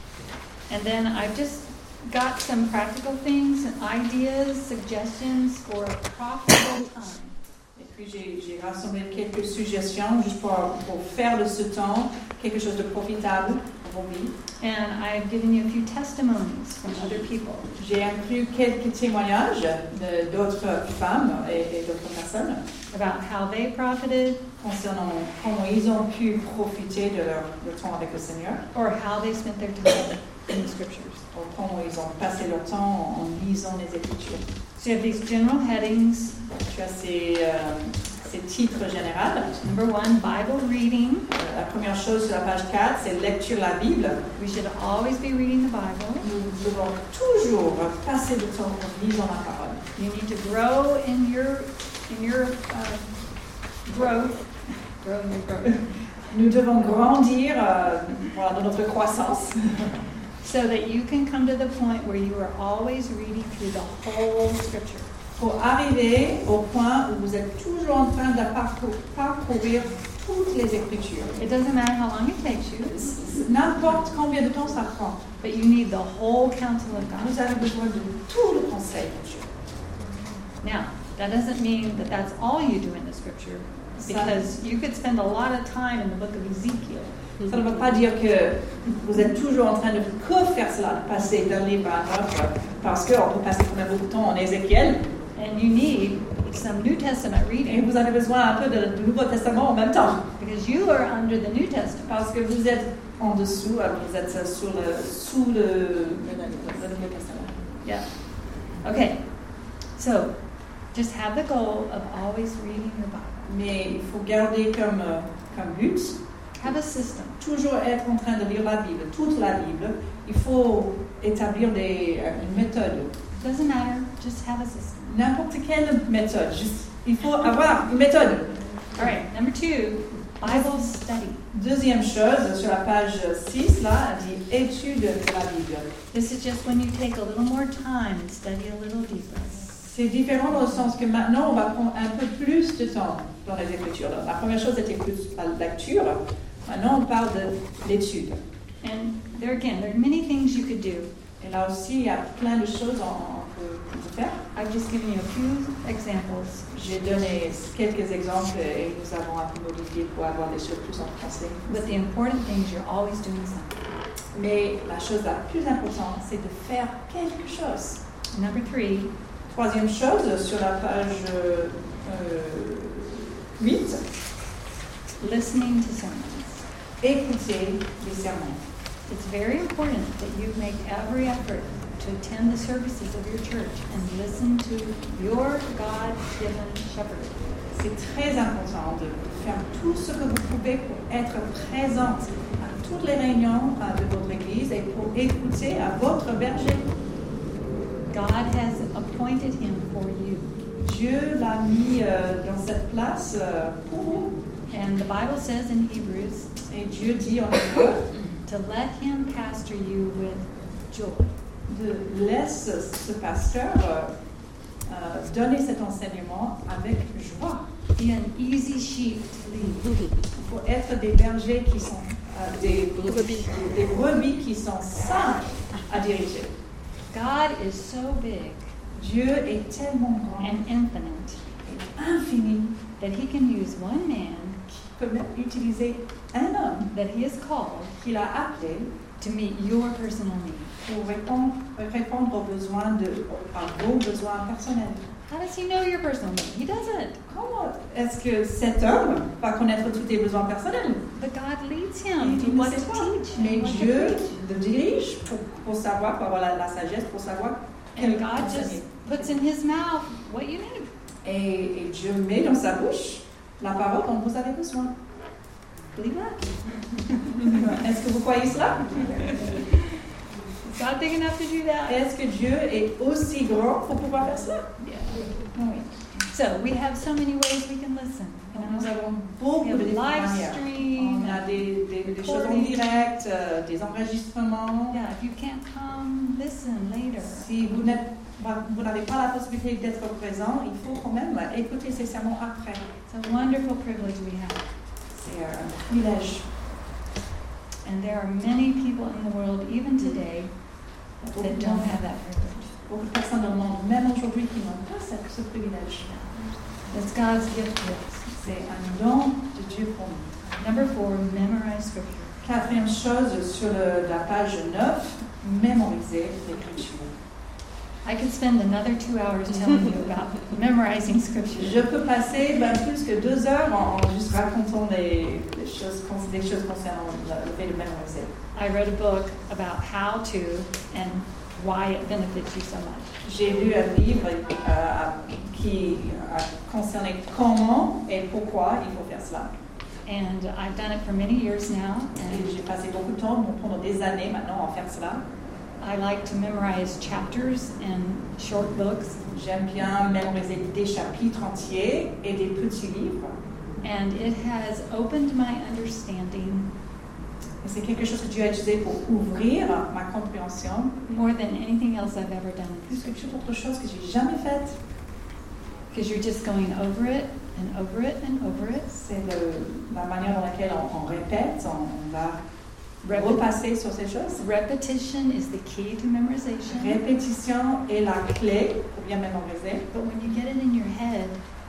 And then I've just got some practical things, ideas, suggestions for a profitable time. Et puis j'ai, j'ai rassemblé quelques suggestions juste pour, pour faire de ce temps quelque chose de profitable pour vos vies. And I've given you a few testimonies from other people. J'ai inclus quelques témoignages de, d'autres femmes et, et d'autres personnes About how they profited concernant comment ils ont pu profiter de leur, leur temps avec le Seigneur, or how they spent their time in the Scriptures. ou comment ils ont passé leur temps en lisant les Écritures. So you have these general headings. Tu as ces, euh, ces titres généraux. Number one, Bible reading. Euh, La première chose sur la page quatre, c'est lecture la Bible. We should always be reading the Bible. Nous devons toujours passer le temps en lisant la parole. You need to grow in your in your uh, growth. Grow in your growth. Nous devons grandir euh, voilà, dans notre croissance So that you can come to the point where you are always reading through the whole Scripture. pour arriver au point où vous êtes toujours en train de parcour- parcourir toutes les Écritures. It doesn't matter how long it takes you, N'importe combien de temps ça prend, but you need the whole counsel of God. vous avez besoin de tout le conseil de Dieu. Now, that doesn't mean that that's all you do in the Scripture, because you could spend a lot of time in the book of Ezekiel. Ça ne veut pas dire que vous êtes toujours en train de que faire cela, de passer d'un livre à un autre, parce qu'on peut passer quand même beaucoup de temps en Ézéchiel, And you need some New Testament et reading, vous avez besoin un peu de- du Nouveau Testament en même temps, because you are under the New Testament. parce que vous êtes en dessous, alors vous êtes sous le, sous le, le, le Nouveau Testament. Yeah. Okay. So, just have the goal of always reading your Bible. Mais il faut garder comme, euh, comme but, Have a system. toujours être en train de lire la Bible, toute la Bible. Il faut établir des, euh, une méthode, Doesn't matter. Just have a system. n'importe quelle méthode. Juste, il faut avoir une méthode. All right. Number two, Bible study. Deuxième chose, sur la page six, là, elle dit étude de la Bible. This is just when you take a little more time and study a little deeper. C'est différent dans le sens que maintenant, on va prendre un peu plus de temps dans les Écritures. La première chose était plus la lecture. Maintenant, on parle de l'étude. And there again, there are many things you could do. Et là aussi, il y a plein de choses qu'on peut, qu'on peut faire. I've just given you a few examples. J'ai donné quelques exemples et nous avons un peu modifié pour avoir des choses plus en français. But the important thing is you're always doing something. Mais la chose la plus importante, c'est de faire quelque chose. Number three, Troisième chose, sur la page euh, huit, listening to sermons. écouter les sermons. It's very important that you make every effort to attend the services of your church and listen to your God-given shepherd. C'est très important de faire tout ce que vous pouvez pour être présente à toutes les réunions de votre église et pour écouter à votre berger. God has appointed him for you. Dieu l'a mis euh, dans cette place euh, pour vous. And the Bible says in Hebrews Et Dieu dit en hébreu to let him pastor you with joy. de laisser ce pasteur euh, euh, donner cet enseignement avec joie. Be an easy sheep to lead. Pour être des bergers qui sont euh, des, Brebis. des brebis qui sont simples à diriger. God is so big Dieu est tellement grand and infinite et infini that he can use one man qu'il peut même utiliser un homme that he has called qu'il a appelé to meet your personal needs. pour répondre, répondre aux besoins de, à vos besoins personnels. How does he know your personal needs? He doesn't. Comment est-ce que cet homme va connaître tous tes besoins personnels? But God leads Il, him to il ne what sait to pas. teach. and Mais what to Dieu preach. le dirige pour, pour savoir, pour avoir la, la sagesse, pour savoir quel And God just enseigner. puts in his mouth what you need. Et, et Dieu met dans sa bouche la parole dont vous avez besoin. Believe that. Est-ce que vous croyez cela? Is God big enough to do that? Est-ce que Dieu est aussi grand pour pouvoir faire cela? Yeah. Oui. So we have so many ways we can listen. You Donc, nous know? avons We beaucoup have de différentes live manières. stream. On a des, des, des choses en recording. direct, euh, des enregistrements. Yeah, if you can't come, listen later. Si vous n'êtes- vous n'avez pas la possibilité d'être présent, il faut quand même écouter ces sermons après. It's a wonderful privilege we have. C'est un privilège. And there are many people in the world, even today, Beaucoup that de don't gens- have that privilege. beaucoup de personnes dans le monde, même aujourd'hui, qui n'ont pas ce, ce privilège. That's God's gift to us. C'est un don de Dieu pour nous. Number four, memorize scripture. Quatrième chose, sur le- la page neuf, mémoriser l'écriture. I could spend another two hours telling you about memorizing scripture. Je peux passer ben, plus que deux heures en, en juste racontant les, les, choses, les choses concernant le, le fait de mémoriser. I read a book about how to and why it benefits you so much. J'ai lu un livre euh, qui a concerné comment et pourquoi il faut faire cela. And I've done it for many years now, Et and j'ai passé beaucoup de temps, pendant des années maintenant, à faire cela. I like to memorize chapters and short books. J'aime bien mémoriser des chapitres entiers et des petits livres. And it has opened my understanding Et c'est quelque chose que Dieu a utilisé pour ouvrir ma compréhension, more than anything else I've ever done. plus que toute autre chose que j'ai jamais faite. Because you're just going over it and over it and over it. C'est le- la manière dans laquelle on, on répète, on, on va Repet- repasser sur ces choses. repetition is the key to memorization. Répétition est la clé pour bien mémoriser. But when you get it in your head,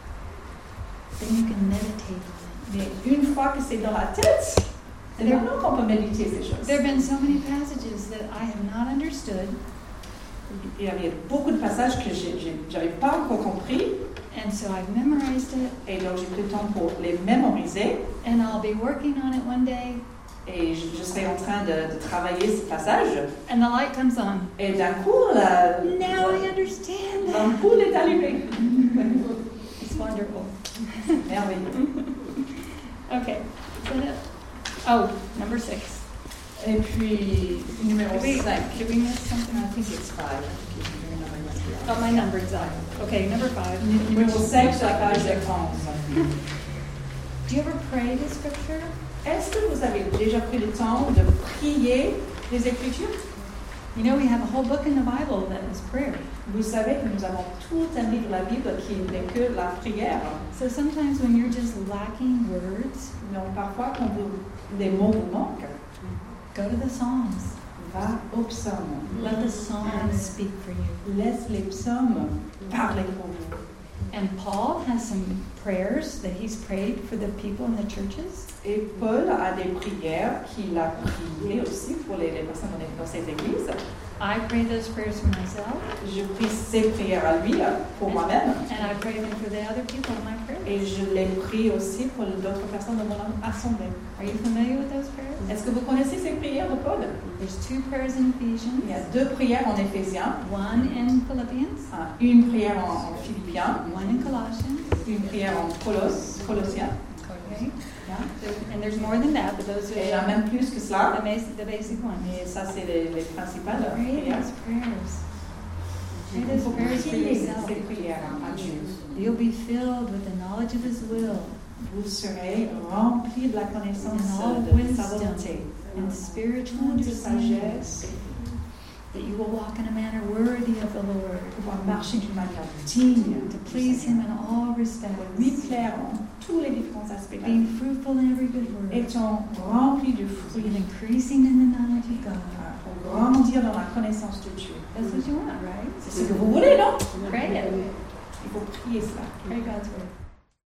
then you can meditate on Mais une fois que c'est dans la tête, c'est There- maintenant qu'on peut méditer ces it. choses. There have been so many passages that I have not understood, Il y avait beaucoup de passages que je n'avais pas encore compris, and so I've memorized it, et donc j'ai pris le temps pour les mémoriser. and I'll be working on it one day, Et je, je serai en train de, de travailler ce passage. and the light comes on. Et d'un coup, la- Now I understand that. l'ampoule est allumée. It's wonderful. Merveilleux. Okay, is that it? Oh, number six. Et puis, numéro Did we, cinq. did we miss something? I think it's five. Oh, my number exactly. Okay, number five. Numéro cinq sur la page onze. Do you ever pray the scripture? Est-ce que vous avez déjà pris le temps de prier les Écritures? You know, we have a whole book in the Bible that is prayer. Vous savez que nous avons tout un livre de la Bible qui n'est que la prière. So sometimes when you're just lacking words, Donc parfois, quand vous, les mots vous manquent, go to the Psalms. Va au psaume. Let the Psalms speak for you. Laisse les psaumes parler pour vous. And Paul has some prayers that he's prayed for the people in the churches. Et Paul a des prières qu'il a priées aussi pour les, les personnes dans cette église. I pray those prayers for myself. Je prie ces prières à lui, pour moi-même. And I pray them for the other people in my prayers. Et je les prie aussi pour d'autres personnes dans mon assemblée. Are you familiar with those prayers? Est-ce que vous connaissez ces prières de Paul? There's two prayers in Ephesians. Il y a deux prières en Éphésiens. One in Philippians. Une prière en, en Philippiens. One in Colossians. Une prière en Colosse, Colossiens. Okay. Yeah. And there's more than that, but those are Et il y a même plus que cela. the basic, the basic ones. Et ça, c'est les, les principales Pray prières. those prayers. Pray Il those faut prayers for prier yourself. ces prières à Dieu. You'll be filled with the knowledge of His will Vous serez remplis de la connaissance and all de sa wisdom volonté, and spiritual de understanding, sagesse, that you will walk in a manner worthy of the Lord, pouvoir marcher d'une manière digne, to please Him in all respects, lui plaire en tous les différents aspects de la being vie, fruitful in every good work, étant remplis de and fruits, increasing in the knowledge of God. pour grandir dans la connaissance de Dieu. That's what you want, right? C'est ce que vous voulez, non? Pray it. Il faut prier cela. Pray God's word.